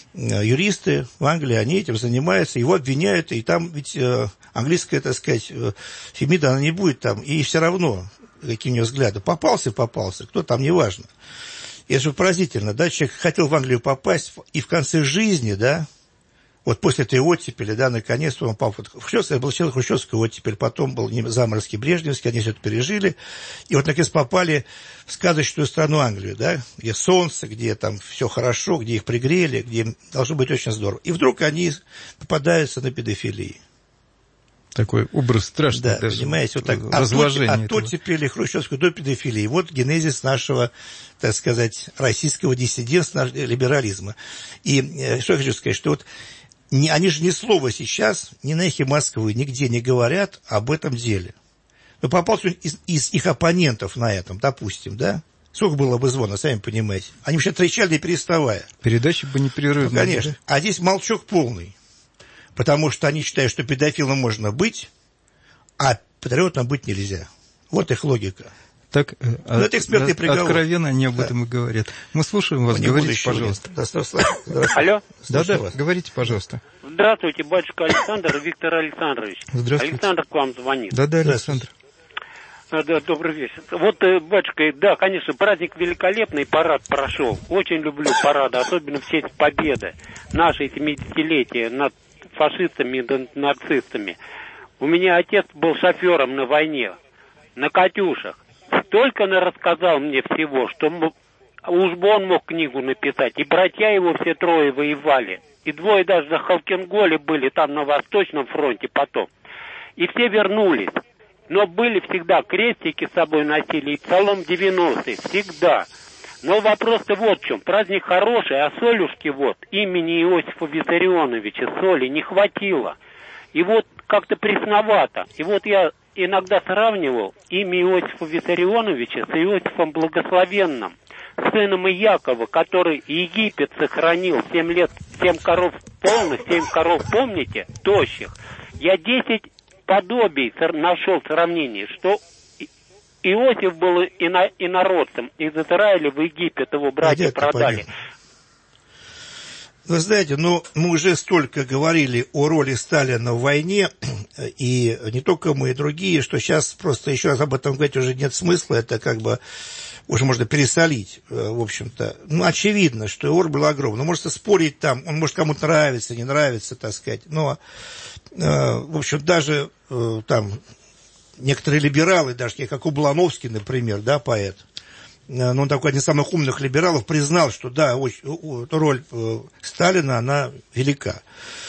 юристы в Англии, они этим занимаются, его обвиняют, и там ведь английская, так сказать, Фемида, она не будет там, и все равно, какие у нее взгляды. Попался, кто там, неважно. И это же поразительно, да, человек хотел в Англию попасть, и в конце жизни, да, вот после этой оттепели, да, наконец-то он попал в Хрущевскую, был человек Хрущевская оттепель, потом был Заморский, Брежневский, они все это пережили, и вот, наконец, попали в сказочную страну Англию, да, где солнце, где там все хорошо, где их пригрели, где должно быть очень здорово. И вдруг они попадаются на педофилии. Такой образ страшный, да, даже понимаете, вот так. От оттепели Хрущевской до педофилии. Вот генезис нашего, так сказать, российского диссидентства, либерализма. И что я хочу сказать, что вот они же ни слова сейчас, ни на эхе Москвы, нигде не говорят об этом деле. Но попался из их оппонентов на этом, допустим, да? Сколько было бы звона, сами понимаете. Они вообще трещали, не переставая. Передачи бы непрерывно. Ну, конечно. А здесь молчок полный. Потому что они считают, что педофилом можно быть, а патриотом быть нельзя. Вот их логика. Так, это экспертный приговор. Откровенно они об этом и говорят. Мы слушаем вас, говорите, пожалуйста. Алло? Да, говорите, пожалуйста. Здравствуйте, батюшка Александр, Виктор Александрович. Здравствуйте. Александр к вам звонит. Да, Александр. Да, добрый вечер. Вот, батюшка, да, конечно, праздник великолепный, парад прошел. Очень люблю парады, особенно в честь победы нашей 70-летия над фашистами и нацистами. У меня отец был шофером на войне, на «Катюшах». Столько рассказал мне всего, что уж бы он мог книгу написать. И братья его все трое воевали. И двое даже на Халкинголе были, там на Восточном фронте потом. И все вернулись. Но были всегда, крестики с собой носили, и псалом 90-й, всегда. Но вопрос-то вот в чем. Праздник хороший, а солюшки вот, имени Иосифа Виссарионовича, соли не хватило. И вот как-то пресновато. И вот я иногда сравнивал имя Иосифа Виссарионовича с Иосифом Благословенным, сыном Иакова, который Египет сохранил 7 лет, 7 коров полных, 7 коров, помните, тощих. Я 10 подобий нашел сравнение, что Иосиф был инородцем, из Израиля в Египет его братья продали. Вы знаете, мы уже столько говорили о роли Сталина в войне, и не только мы, и другие, что сейчас просто еще раз об этом говорить уже нет смысла, это как бы уже можно пересолить, в общем-то. Очевидно, что его роль была огромна. Можно спорить там, он может кому-то нравится, не нравится, так сказать, но, в общем, даже там некоторые либералы, даже как Ублановский, например, да, поэт, но он такой один из самых умных либералов, признал, что да, роль Сталина, она велика.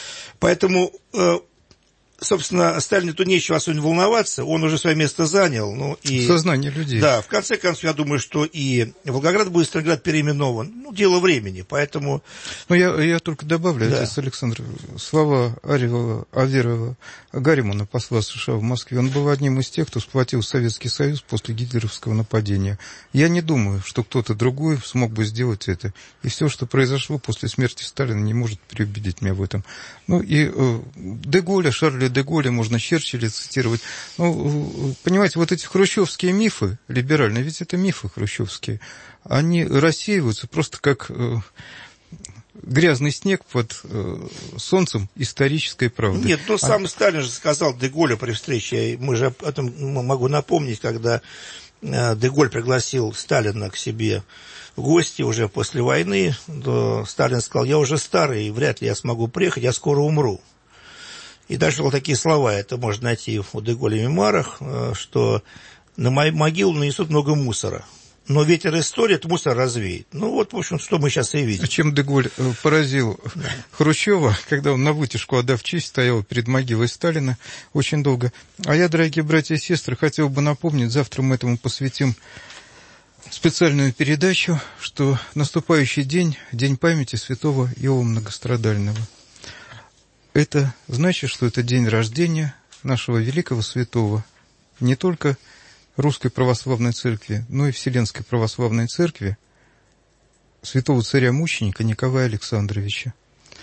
Поэтому, собственно, Сталину тут нечего особенно волноваться, он уже свое место занял. Ну, и, сознание людей. Да, в конце концов, я думаю, что и Волгоград будет Сталинград переименован. Ну, дело времени, поэтому... Ну, я только добавлю, да. отец Александр, слова Аверова Гарримана, посла США в Москве, он был одним из тех, кто сплотил Советский Союз после гитлеровского нападения. Я не думаю, что кто-то другой смог бы сделать это. И все, что произошло после смерти Сталина, не может переубедить меня в этом. Ну, и Шарля де Голля, можно Черчилля цитировать. Ну, понимаете, вот эти хрущевские мифы либеральные, ведь это мифы хрущевские, они рассеиваются просто как грязный снег под солнцем исторической правды. Нет, ну сам Сталин же сказал де Голлю при встрече, мы же об этом могу напомнить, когда де Голль пригласил Сталина к себе в гости уже после войны, то Сталин сказал: я уже старый, вряд ли я смогу приехать, я скоро умру. И дальше вот такие слова, это можно найти у де Голля в мемуарах, что на мою могилу нанесут много мусора. Но ветер истории этот мусор развеет. Ну вот, в общем, что мы сейчас и видим. Чем де Голль поразил Хрущева, когда он на вытяжку, отдав честь, стоял перед могилой Сталина очень долго. А я, дорогие братья и сестры, хотел бы напомнить, завтра мы этому посвятим специальную передачу, что наступающий день, день памяти святого Иова Многострадального. Это значит, что это день рождения нашего великого святого, не только Русской Православной Церкви, но и Вселенской Православной Церкви, святого царя-мученика Николая Александровича.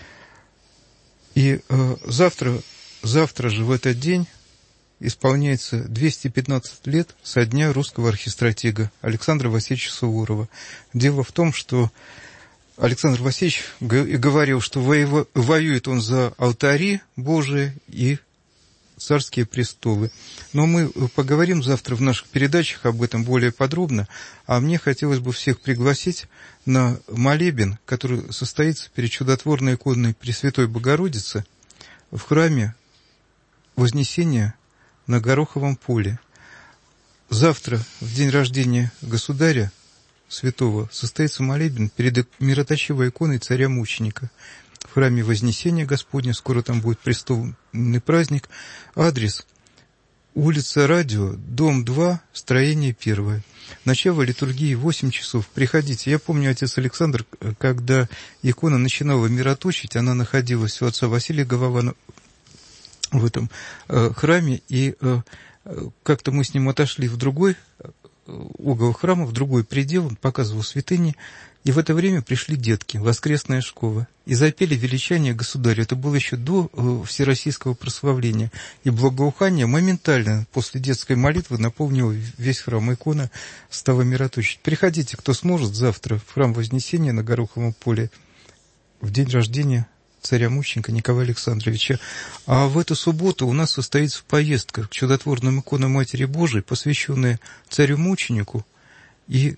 И завтра же в этот день исполняется 215 лет со дня русского архистратига Александра Васильевича Суворова. Дело в том, что Александр Васильевич говорил, что воюет он за алтари Божии и царские престолы. Но мы поговорим завтра в наших передачах об этом более подробно, а мне хотелось бы всех пригласить на молебен, который состоится перед чудотворной иконой Пресвятой Богородицы в храме Вознесения на Гороховом поле. Завтра, в день рождения государя святого, состоится молебен перед мироточивой иконой царя-мученика в храме Вознесения Господня. Скоро там будет престольный праздник. Адрес: улица Радио, дом 2, строение 1. Начало литургии 8 часов. Приходите. Я помню, отец Александр, когда икона начинала мироточить, она находилась у отца Василия Голована в этом храме, и как-то мы с ним отошли в другой угол храма, в другой предел, он показывал святыни, и в это время пришли детки, воскресная школа, и запели величание государю. Это было еще до всероссийского прославления, и благоухание моментально после детской молитвы наполнило весь храм, икона стала мироточить. Приходите, кто сможет, завтра в храм Вознесения на Гороховом поле в день рождения царя-мученика Николая Александровича. А в эту субботу у нас состоится поездка к чудотворным иконам Матери Божией, посвященная царю-мученику и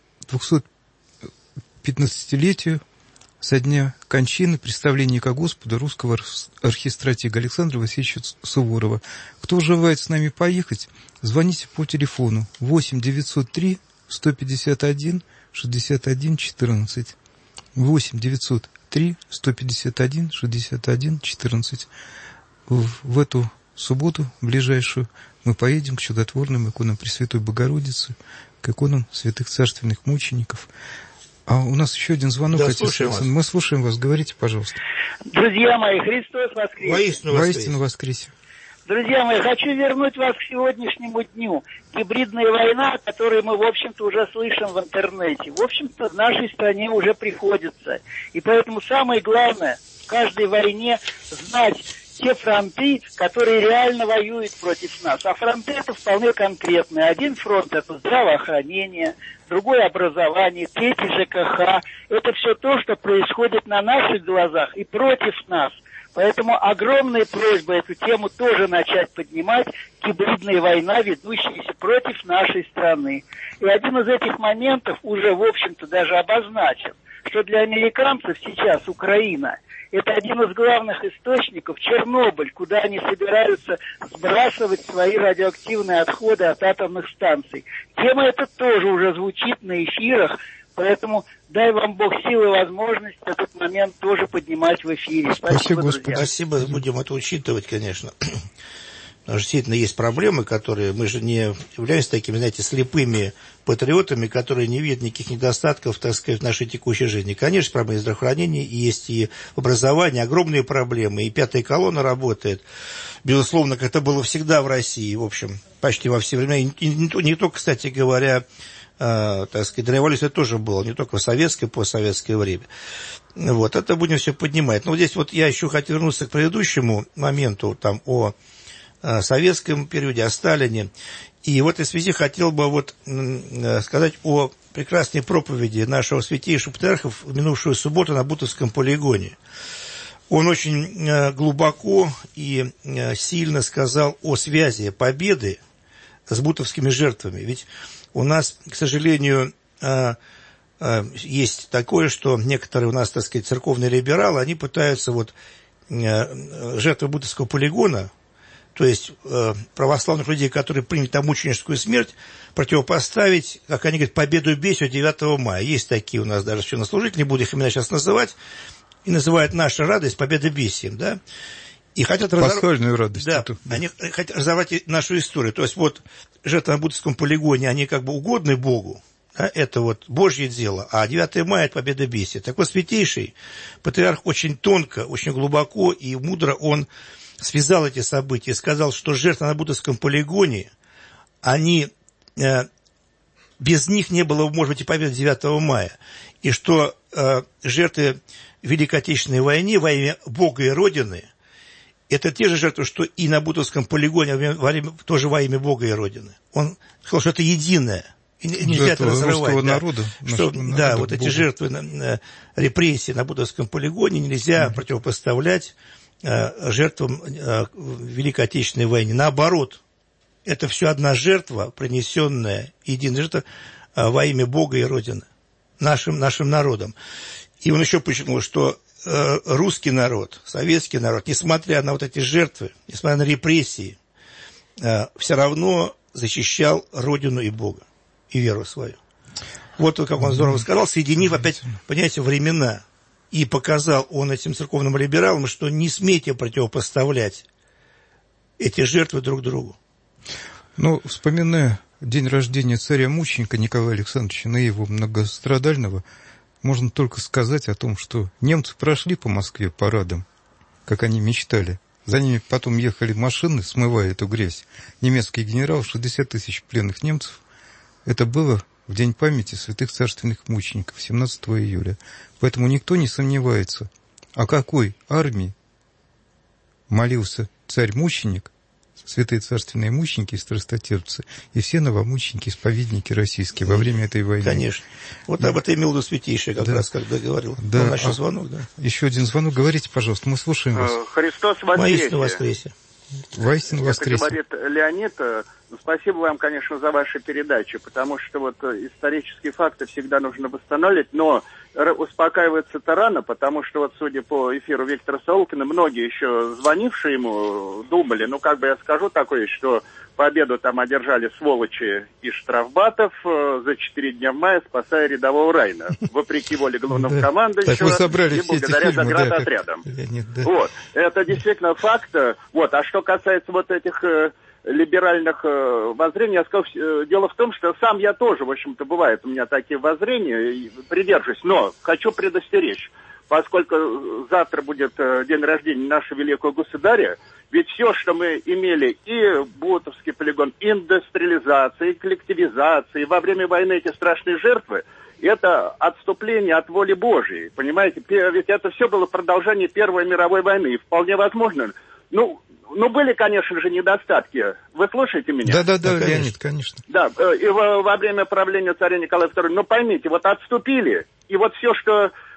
215-летию со дня кончины представленника Господа русского архистратига Александра Васильевича Суворова. Кто желает с нами поехать, звоните по телефону 8 903 151 61 14. 8 903 151 61 14. В эту субботу, ближайшую, мы поедем к чудотворным иконам Пресвятой Богородицы, к иконам святых царственных мучеников. А у нас еще один звонок. Да, мы слушаем вас. Говорите, пожалуйста. Друзья мои, Христос воскресе! Воистину воскресе! Друзья мои, хочу вернуть вас к сегодняшнему дню. Гибридная война, которую мы, в общем-то, уже слышим в интернете. В общем-то, в нашей стране уже приходится. И поэтому самое главное в каждой войне знать те фронты, которые реально воюют против нас. А фронты это вполне конкретные. Один фронт это здравоохранение, другой образование, третий ЖКХ. Это все то, что происходит на наших глазах и против нас. Поэтому огромная просьба эту тему тоже начать поднимать. Гибридная война, ведущаяся против нашей страны. И один из этих моментов уже, в общем-то, даже обозначен, что для американцев сейчас Украина – это один из главных источников Чернобыль, куда они собираются сбрасывать свои радиоактивные отходы от атомных станций. Тема эта тоже уже звучит на эфирах Поэтому дай вам Бог силы и возможность этот момент тоже поднимать в эфире. Спасибо, Господи. Спасибо, будем это учитывать, конечно. Потому что действительно есть проблемы, которые... Мы же не являемся такими, знаете, слепыми патриотами, которые не видят никаких недостатков, так сказать, в нашей текущей жизни. Конечно, проблемы здравоохранения есть, и в образовании огромные проблемы, и пятая колонна работает. Безусловно, как это было всегда в России, в общем, почти во все времена. И не только, кстати говоря, так сказать, до революции тоже было, не только в советское, постсоветское время. Вот, это будем все поднимать. Но вот здесь вот я еще хотел вернуться к предыдущему моменту, там, о советском периоде, о Сталине. И в этой связи хотел бы вот сказать о прекрасной проповеди нашего святейшего патриарха в минувшую субботу на Бутовском полигоне. Он очень глубоко и сильно сказал о связи победы с бутовскими жертвами. Ведь у нас, к сожалению, есть такое, что некоторые у нас, так сказать, церковные либералы, они пытаются вот жертвы Бутовского полигона, то есть православных людей, которые приняли там мученическую смерть, противопоставить, как они говорят, победу бесию 9 мая. Есть такие у нас даже священнослужители, не буду их имена сейчас называть, и называют наша радость победа бесием, да, и хотят пасхальную радость. Да, они хотят разорвать нашу историю. То есть вот жертвы на Бутовском полигоне, они как бы угодны Богу, да, это вот Божье дело, а 9 мая – это победа бесия. Так вот, святейший патриарх очень тонко, очень глубоко и мудро он связал эти события и сказал, что жертвы на Бутовском полигоне, они, без них не было, может быть, и победы 9 мая, и что жертвы в Великой Отечественной войне во имя Бога и Родины – это те же жертвы, что и на Бутовском полигоне тоже во имя Бога и Родины. Он сказал, что это единое. И нельзя это разрывать. Да, народа, что, да, вот эти жертвы репрессий на Бутовском полигоне нельзя противопоставлять жертвам Великой Отечественной войны. Наоборот, это все одна жертва, принесенная, единая жертва во имя Бога и Родины, нашим народом. И он еще подчеркнул, что русский народ, советский народ, несмотря на вот эти жертвы, несмотря на репрессии, все равно защищал Родину и Бога, и веру свою. Вот, как он здорово сказал, соединив опять, понимаете, времена. И показал он этим церковным либералам, что не смейте противопоставлять эти жертвы друг другу. Ну, вспоминая день рождения царя-мученика Николая Александровича Наева Многострадального, можно только сказать о том, что немцы прошли по Москве парадом, как они мечтали. За ними потом ехали машины, смывая эту грязь. Немецкий генерал, 60 тысяч пленных немцев. Это было в день памяти святых царственных мучеников, 17 июля. Поэтому никто не сомневается, о какой армии молился царь-мученик, святые царственные мученики и страстотерпцы, и все новомученики, исповедники российские во время этой войны. Конечно. Вот об этом имел в виду святейший, как раз, когда говорил. Да. Наш звонок, да. Еще один звонок. Говорите, пожалуйста, мы слушаем вас. Христос воскресе. Воистину воскресе. Воистину воскресе. Это говорит Леонид. Спасибо вам, конечно, за ваши передачи, потому что вот исторические факты всегда нужно восстанавливать, но успокаиваться-то рано, потому что вот, судя по эфиру Виктора Саулкина, многие еще звонившие ему думали, ну, как бы я скажу такое, что победу там одержали сволочи из штрафбатов за 4 дня в мае, спасая рядового Райна, вопреки воле главнокомандующего и благодаря заградотрядам. Вот, это действительно факт. Вот, а что касается вот этих либеральных воззрений, я сказал, дело в том, что сам я тоже, в общем-то, бывает у меня такие воззрения, придерживаюсь, но хочу предостеречь, поскольку завтра будет день рождения нашего великого государя, ведь все, что мы имели, и Бутовский полигон, индустриализация, и коллективизация, и во время войны эти страшные жертвы, это отступление от воли Божьей, понимаете, ведь это все было продолжение Первой мировой войны, и вполне возможно, ну, были, конечно же, недостатки. Вы слушаете меня? Да, Леонид, конечно. Да, и во время правления царя Николая II, ну, поймите, вот отступили, и вот все, что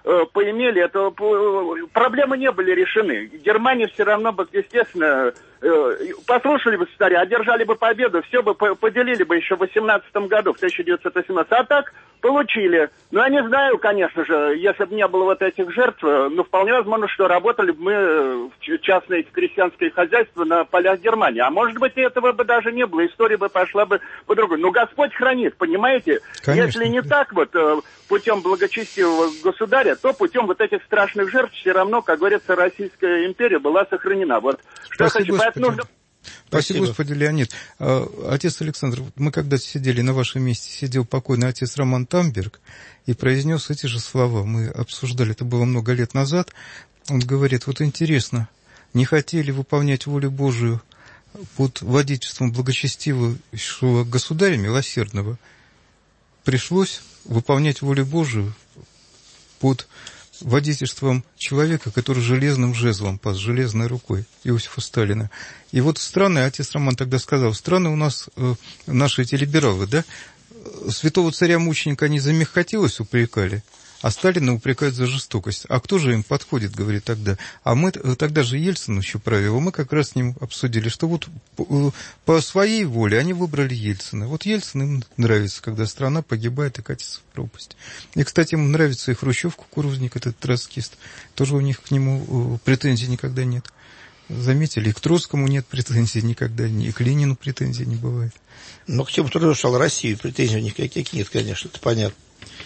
поимели, это проблемы не были решены. Германия все равно бы, естественно, послушали бы царя, одержали бы победу, все бы поделили бы еще в 18 году, в 1918. А так получили. Ну, я не знаю, конечно же, если бы не было вот этих жертв, ну, вполне возможно, что работали бы мы в частное крестьянское хозяйство на полях Германии. А может быть, и этого бы даже не было, история бы пошла бы по-другому. Но Господь хранит, понимаете? Конечно. Если не так вот, путем благочестивого государя, то путем вот этих страшных жертв все равно, как говорится, Российская империя была сохранена. Вот что я хочу. Поэтому... Спасибо, Господи, Леонид. Отец Александр, мы когда сидели на вашем месте, сидел покойный отец Роман Тамберг и произнес эти же слова. Мы обсуждали, это было много лет назад. Он говорит, вот интересно, не хотели выполнять волю Божию под водительством благочестивого государя милосердного, пришлось выполнять волю Божию под водительством человека, который железным жезлом пас, железной рукой, Иосифа Сталина. И вот страны, отец Роман тогда сказал, страны у нас, наши эти либералы, да, святого царя-мученика они за мягкотелость упрекали, а Сталина упрекают за жестокость. А кто же им подходит, говорит тогда? А мы, тогда же Ельцин еще правил, мы как раз с ним обсудили, что вот по своей воле они выбрали Ельцина. Вот Ельцин им нравится, когда страна погибает и катится в пропасть. И, кстати, им нравится и Хрущев, кукурузник, этот троцкист. Тоже у них к нему претензий никогда нет. Заметили, и к Троцкому нет претензий никогда, и к Ленину претензий не бывает. Но к тем, кто разрушал Россию, претензий никаких нет, конечно, это понятно.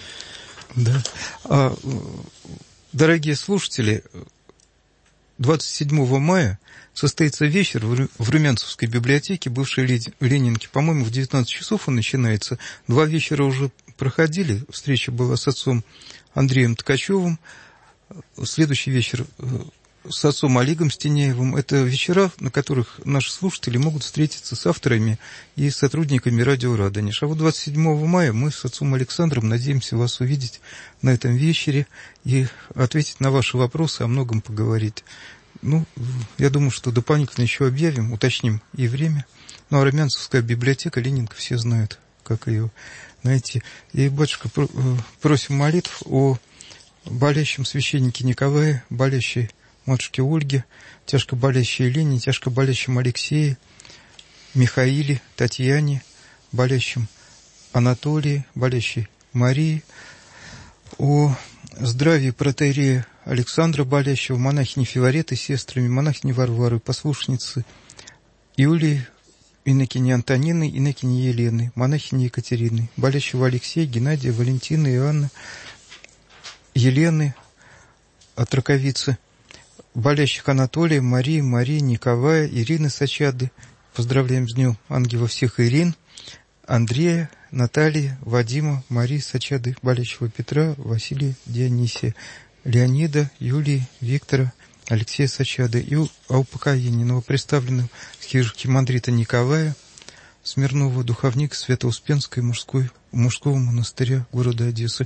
Да. Дорогие слушатели, 27 мая состоится вечер в Румянцевской библиотеке, бывшей Ленинки. По-моему, в 19 часов он начинается. 2 вечера уже проходили. Встреча была с отцом Андреем Ткачевым. Следующий вечер с отцом Олегом Стеняевым. Это вечера, на которых наши слушатели могут встретиться с авторами и сотрудниками радио «Радонеж». А вот 27 мая мы с отцом Александром надеемся вас увидеть на этом вечере и ответить на ваши вопросы, о многом поговорить. Ну, я думаю, что дополнительно еще объявим, уточним и время. Ну, а Румянцевская библиотека, Ленинка, все знают, как ее найти. И, батюшка, просим молитв о болящем священнике Николае, болящей матушке Ольге, тяжко болящей Елене, тяжко болящем Алексее, Михаиле, Татьяне, болящем Анатолии, болящей Марии, о здравии протоиерея Александра болящего, монахини Филареты с сестрами, монахини Варвары, послушницы Юлии, инокини Антонины, инокини Елены, монахини Екатерины, болящего Алексея, Геннадия, Валентины, Иоанна, Елены от раковицы, болящих Анатолия, Марии, Николая, Ирины Сачады. Поздравляем с днем ангела всех Ирин, Андрея, Натальи, Вадима, Марии Сачады, болящего Петра, Василия, Дионисия, Леонида, Юлии, Виктора, Алексея Сачады и о упокоении новоприставленного архимандрита Николая Смирнова, духовника Свято-Успенской мужского монастыря города Одессы,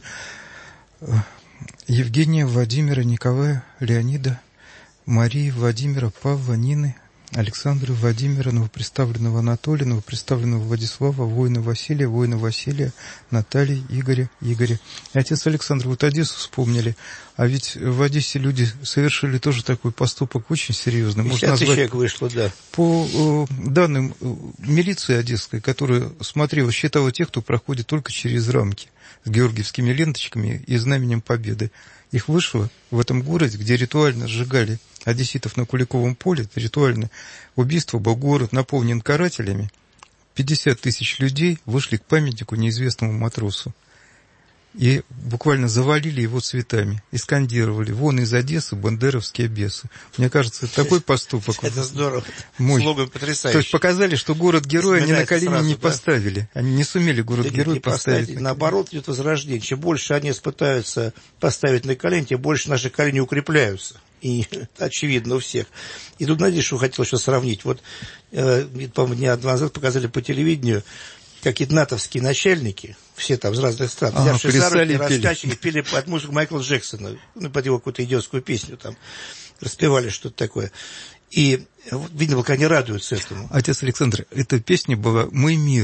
Евгения, Владимира, Николая, Леонида, Марии, Владимира, Павла, Нины, Александра, Владимира, новоприставленного Анатолия, новоприставленного Владислава, воина Василия, Натальи, Игоря. И отец Александр, вот Одессу вспомнили, а ведь в Одессе люди совершили тоже такой поступок очень серьезный. 50 человек вышло, да. По данным милиции одесской, которая смотрела, считала тех, кто проходит только через рамки с георгиевскими ленточками и знаменем Победы. Их вышло в этом городе, где ритуально сжигали одесситов на Куликовом поле, это ритуальное убийство, был город наполнен карателями. 50 тысяч людей вышли к памятнику неизвестному матросу и буквально завалили его цветами и скандировали: «Вон из Одессы бандеровские бесы». Мне кажется, такой поступок. Это здорово. Слоган потрясающий. То есть показали, что город-герой они на колени сразу, не поставили. Они не сумели город-герой поставить. Наоборот, идет возрождение. Чем больше они пытаются поставить на колени, тем больше наши колени укрепляются. И очевидно у всех. И тут, знаете, что хотел еще сравнить. Вот, по-моему, дня два назад показали по телевидению, как натовские начальники, все там из разных стран, взявшие за руки, раскачивали, пели под музыку Майкла Джексона, под его какую-то идиотскую песню там, распевали что-то такое. И видно, как они радуются этому. Отец Александр, эта песня была «Мой мир».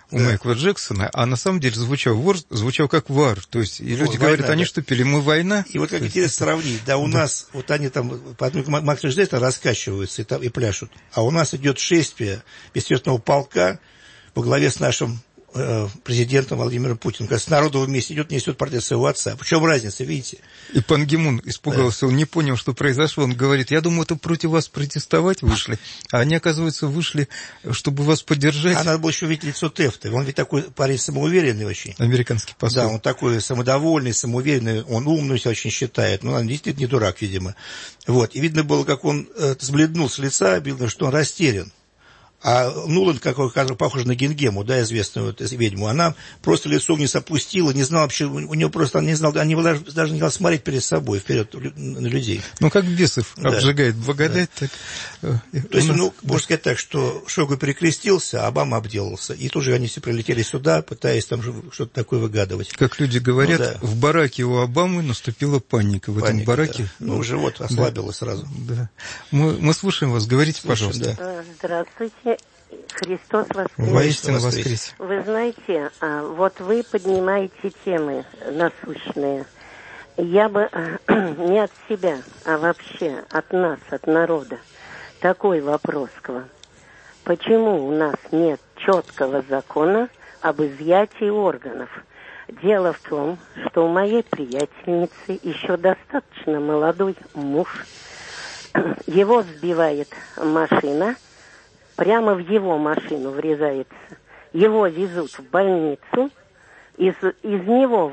у Майкла Джексона, а на самом деле звучал как вар. То есть, и люди говорят, война, они что пели, мы война. И вот как интересно сравнить, да, у нас, вот они там, по одной Майкла Джексона раскачиваются и пляшут, а у нас идет шествие бессмертного полка во главе с нашим президентом Владимиром Путиным. Когда с народом вместе идет, несет портрет своего отца. В чем разница, видите? И Пан Ги Мун испугался, он не понял, что произошло. Он говорит, я думаю, это против вас протестовать вышли, а они, оказывается, вышли, чтобы вас поддержать. А надо было еще видеть лицо Тефта. Он ведь такой парень самоуверенный очень. Американский посол. Да, он такой самодовольный, самоуверенный, он умный очень считает. Ну, он действительно не дурак, видимо. Вот. И видно было, как он сбледнул с лица, видно, что он растерян. А Нуланд, какой похож на Гингему, да, известную вот, ведьму, она просто лицо вниз опустила, не знала вообще, у нее просто, она не знала, она даже не могла смотреть перед собой, вперед на людей. Ну, как Бесов обжигает благодать, да. Так... То есть, можно сказать так, что Шойгу перекрестился, а Обама обделался. И тут же они все прилетели сюда, пытаясь там что-то такое выгадывать. Как люди говорят, в бараке у Обамы наступила паника. В этом бараке... Да. Ну, живот ослабило сразу. Да. Мы слушаем вас, говорите, пожалуйста. Да. Здравствуйте. Христос воскрес. Воистину воскрес. Вы знаете, вот вы поднимаете темы насущные. Я бы не от себя, а вообще от нас, от народа, такой вопрос к вам. Почему у нас нет четкого закона об изъятии органов? Дело в том, что у моей приятельницы еще достаточно молодой муж. Его сбивает машина, прямо в его машину врезается. Его везут в больницу, из него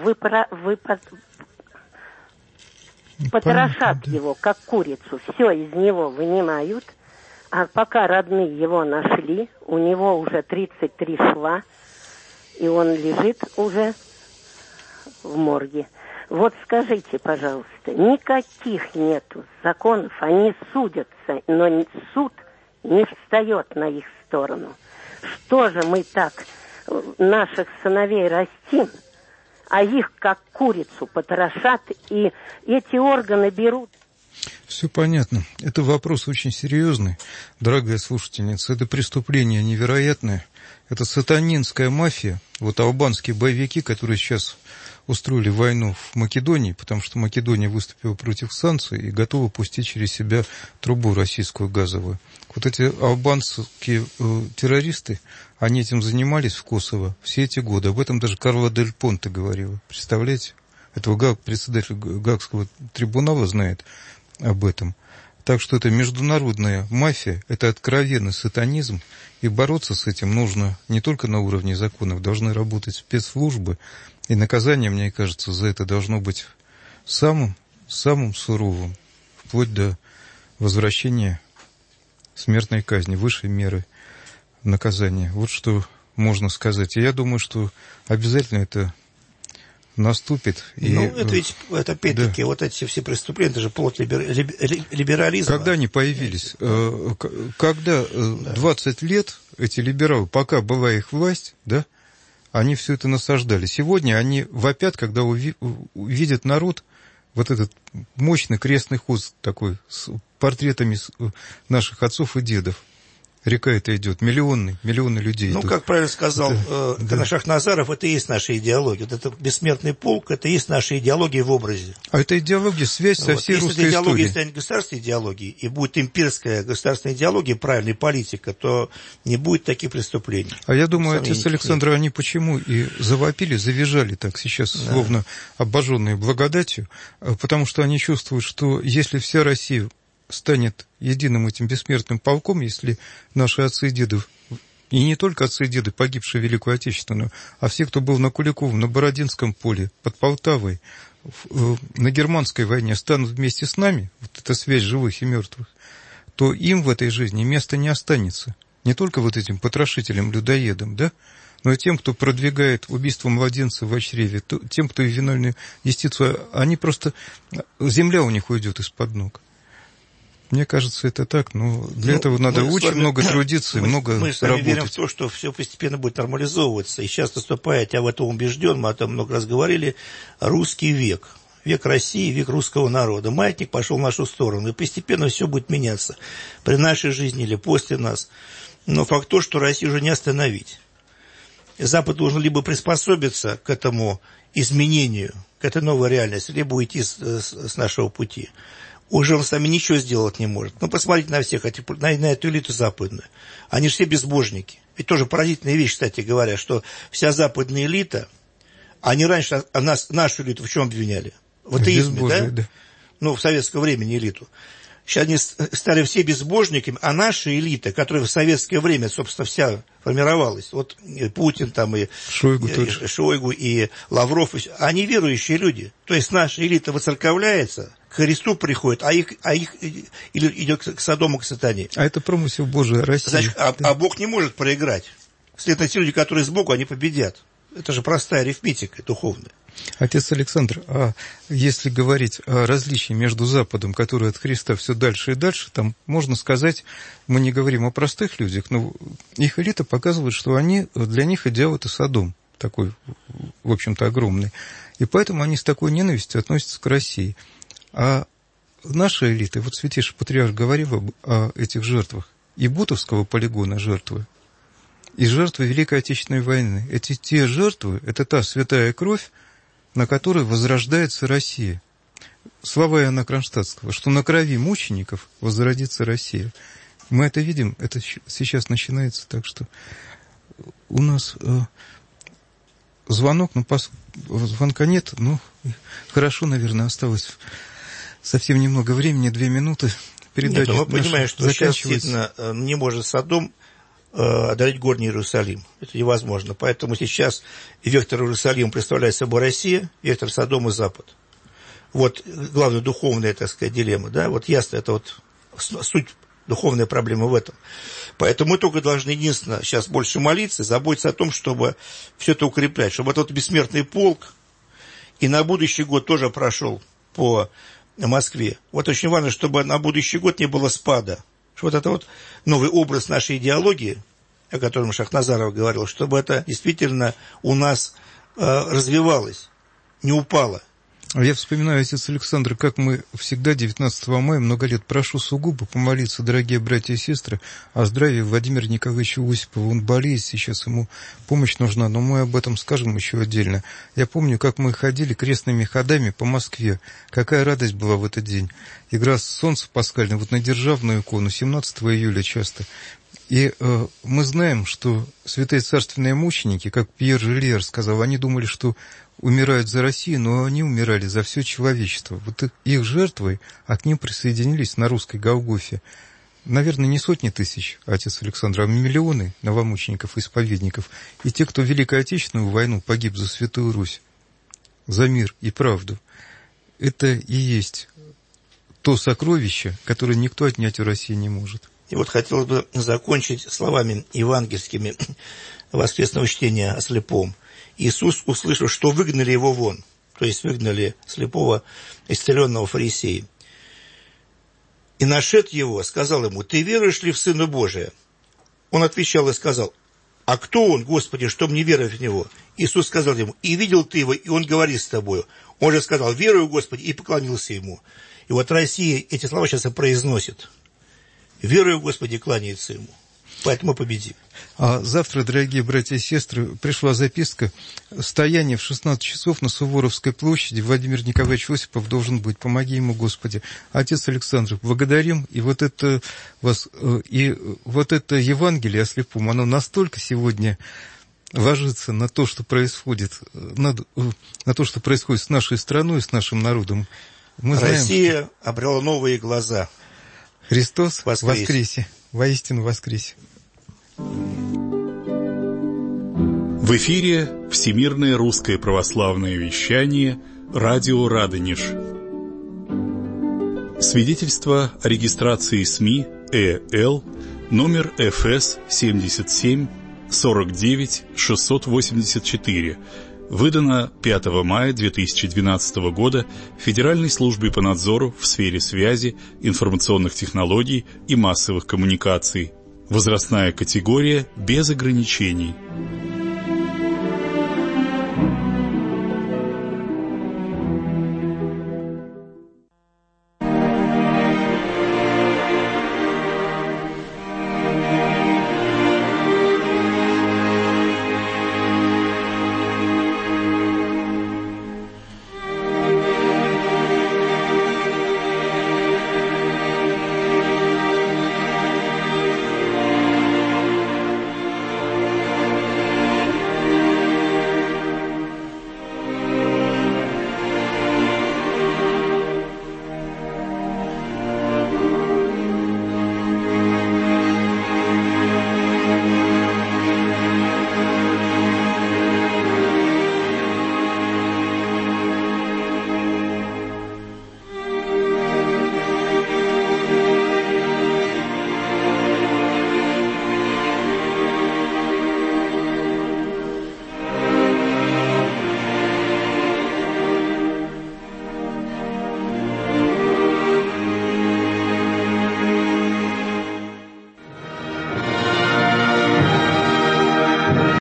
потрошат его, как курицу. Все из него вынимают. А пока родные его нашли, у него уже 33 шва, и он лежит уже в морге. Вот скажите, пожалуйста, никаких нету законов, они судятся, но суд не встает на их сторону. Что же мы так наших сыновей растим, а их как курицу потрошат, и эти органы берут? Все понятно. Это вопрос очень серьезный, дорогая слушательница. Это преступление невероятное. Это сатанинская мафия. Вот албанские боевики, которые сейчас устроили войну в Македонии, потому что Македония выступила против санкций и готова пустить через себя трубу российскую газовую. Вот эти албанские террористы, они этим занимались в Косово все эти годы. Об этом даже Карла Дель Понте говорила. Представляете? Этого председатель Гаагского трибунала знает об этом. Так что это международная мафия, это откровенный сатанизм, и бороться с этим нужно не только на уровне законов, должны работать спецслужбы, и наказание, мне кажется, за это должно быть самым суровым, вплоть до возвращения смертной казни, высшей меры наказания. Вот что можно сказать. И я думаю, что обязательно это наступит. Это ведь, это опять-таки, да. Вот эти все преступления, это же плод либерализма. Когда они появились? Когда 20 лет эти либералы, пока была их власть, да, они все это насаждали. Сегодня они вопят, когда увидят народ, вот этот мощный крестный ход такой, с портретами наших отцов и дедов. Река эта идет, миллионы людей идут. Как правильно сказал Шахназаров, это и есть наша идеология. Вот это бессмертный полк, это и есть наша идеология в образе. А это идеология, связь со всей русской историей. Если станет государственной идеологией, и будет имперская государственная идеология, правильная политика, то не будет таких преступлений. А я думаю, отец Александр, они почему и завопили, завизжали так сейчас, словно обожженные благодатью, потому что они чувствуют, что если вся Россия станет единым этим бессмертным полком, если наши отцы и деды, и не только отцы и деды, погибшие в Великую Отечественную, а все, кто был на Куликовом, на Бородинском поле, под Полтавой, на Германской войне, станут вместе с нами, вот эта связь живых и мертвых, то им в этой жизни места не останется. Не только вот этим потрошителям-людоедам, да, но и тем, кто продвигает убийство младенца в чреве, тем, кто и виновную юстицию, они просто... Земля у них уйдет из-под ног. Мне кажется, это так, но для этого надо очень много трудиться и много работать. Мы с вами верим в то, что все постепенно будет нормализовываться. И сейчас наступает, я в этом убежден, мы о том много раз говорили, русский век. Век России, век русского народа. Маятник пошел в нашу сторону, и постепенно все будет меняться. При нашей жизни или после нас. Но факт то, что Россию уже не остановить. Запад должен либо приспособиться к этому изменению, к этой новой реальности, либо уйти с нашего пути. Уже он с нами ничего сделать не может. Ну, посмотрите на всех, на эту элиту западную. Они же все безбожники. Ведь тоже поразительная вещь, кстати говоря, что вся западная элита, они раньше нашу элиту в чем обвиняли? В атеизме, да? Ну, в советское время элиту. Сейчас они стали все безбожниками, а наша элита, которая в советское время, собственно, вся формировалась, вот и Путин там, и Шойгу, и Лавров, они верующие люди. То есть наша элита воцерковляется, к Христу приходит, а их идет к Содому, к сатане. А это промысел Божий России. Значит, а Бог не может проиграть. Следовательно, те люди, которые сбоку, они победят. Это же простая арифметика духовная. Отец Александр, а если говорить о различии между Западом, который от Христа все дальше и дальше, там можно сказать, мы не говорим о простых людях, но их элита показывает, что для них идеал это Содом, такой, в общем-то, огромный. И поэтому они с такой ненавистью относятся к России. А наша элита, вот Святейший Патриарх говорил о этих жертвах, и Бутовского полигона жертвы, и жертвы Великой Отечественной войны. Те жертвы, это та святая кровь, на которой возрождается Россия. Слова Иоанна Кронштадтского, что на крови мучеников возродится Россия. Мы это видим, это сейчас начинается, так что у нас звонок, звонка нет, хорошо, наверное, осталось совсем немного времени, 2 минуты. Передача мы понимаем, что сейчас действительно не может Содом одолеть горний Иерусалим. Это невозможно. Поэтому сейчас вектор Иерусалима представляет собой Россия, вектор Содом и Запад. Вот главная духовная, так сказать, дилемма. Да? Вот ясно, это вот суть духовной проблемы в этом. Поэтому мы только должны единственно сейчас больше молиться, заботиться о том, чтобы все это укреплять, чтобы этот бессмертный полк и на будущий год тоже прошел по Москве. Вот очень важно, чтобы на будущий год не было спада. Что вот это вот новый образ нашей идеологии, о котором Шахназаров говорил, чтобы это действительно у нас развивалось, не упало. Я вспоминаю, отец Александр, как мы всегда 19 мая, много лет, прошу сугубо помолиться, дорогие братья и сестры, о здравии Владимира Николаевича Осипова. Он болеет сейчас, ему помощь нужна, но мы об этом скажем еще отдельно. Я помню, как мы ходили крестными ходами по Москве. Какая радость была в этот день. Игра солнца пасхальное, вот на державную икону, 17 июля часто. И мы знаем, что святые царственные мученики, как Пьер Жильер сказал, они думали, что умирают за Россию, но они умирали за все человечество. Вот их жертвой, а к ним присоединились на русской Голгофе, наверное, не сотни тысяч, отец Александр, а миллионы новомучеников, исповедников. И те, кто в Великую Отечественную войну погиб за Святую Русь, за мир и правду, это и есть то сокровище, которое никто отнять у России не может. И вот хотелось бы закончить словами евангельскими воскресного чтения о слепом. Иисус услышал, что выгнали его вон, то есть выгнали слепого, исцеленного фарисея. И нашед его, сказал ему: «Ты веруешь ли в Сына Божия?» Он отвечал и сказал: «А кто он, Господи, что мне веровать в него?» Иисус сказал ему: «И видел ты его, и он говорит с тобою». Он же сказал: «Верую, Господи», и поклонился ему. И вот Россия эти слова сейчас и произносит. «Верую, Господи», кланяется ему. Поэтому победим. А завтра, дорогие братья и сестры, пришла записка. Стояние в 16 часов на Суворовской площади. Владимир Николаевич Осипов должен быть. Помоги ему, Господи. Отец Александр, благодарим. И вот это Евангелие о слепом, оно настолько сегодня ложится на то, что происходит, на то, что происходит с нашей страной, с нашим народом. Мы Россия знаем, обрела новые глаза. Христос воскресе. Воистину воскресе. В эфире Всемирное русское православное вещание, радио Радонеж. Свидетельство о регистрации СМИ ЭЛ, номер ФС 77 49 684, выдано 5 мая 2012 года Федеральной службой по надзору в сфере связи, информационных технологий и массовых коммуникаций. Возрастная категория без ограничений.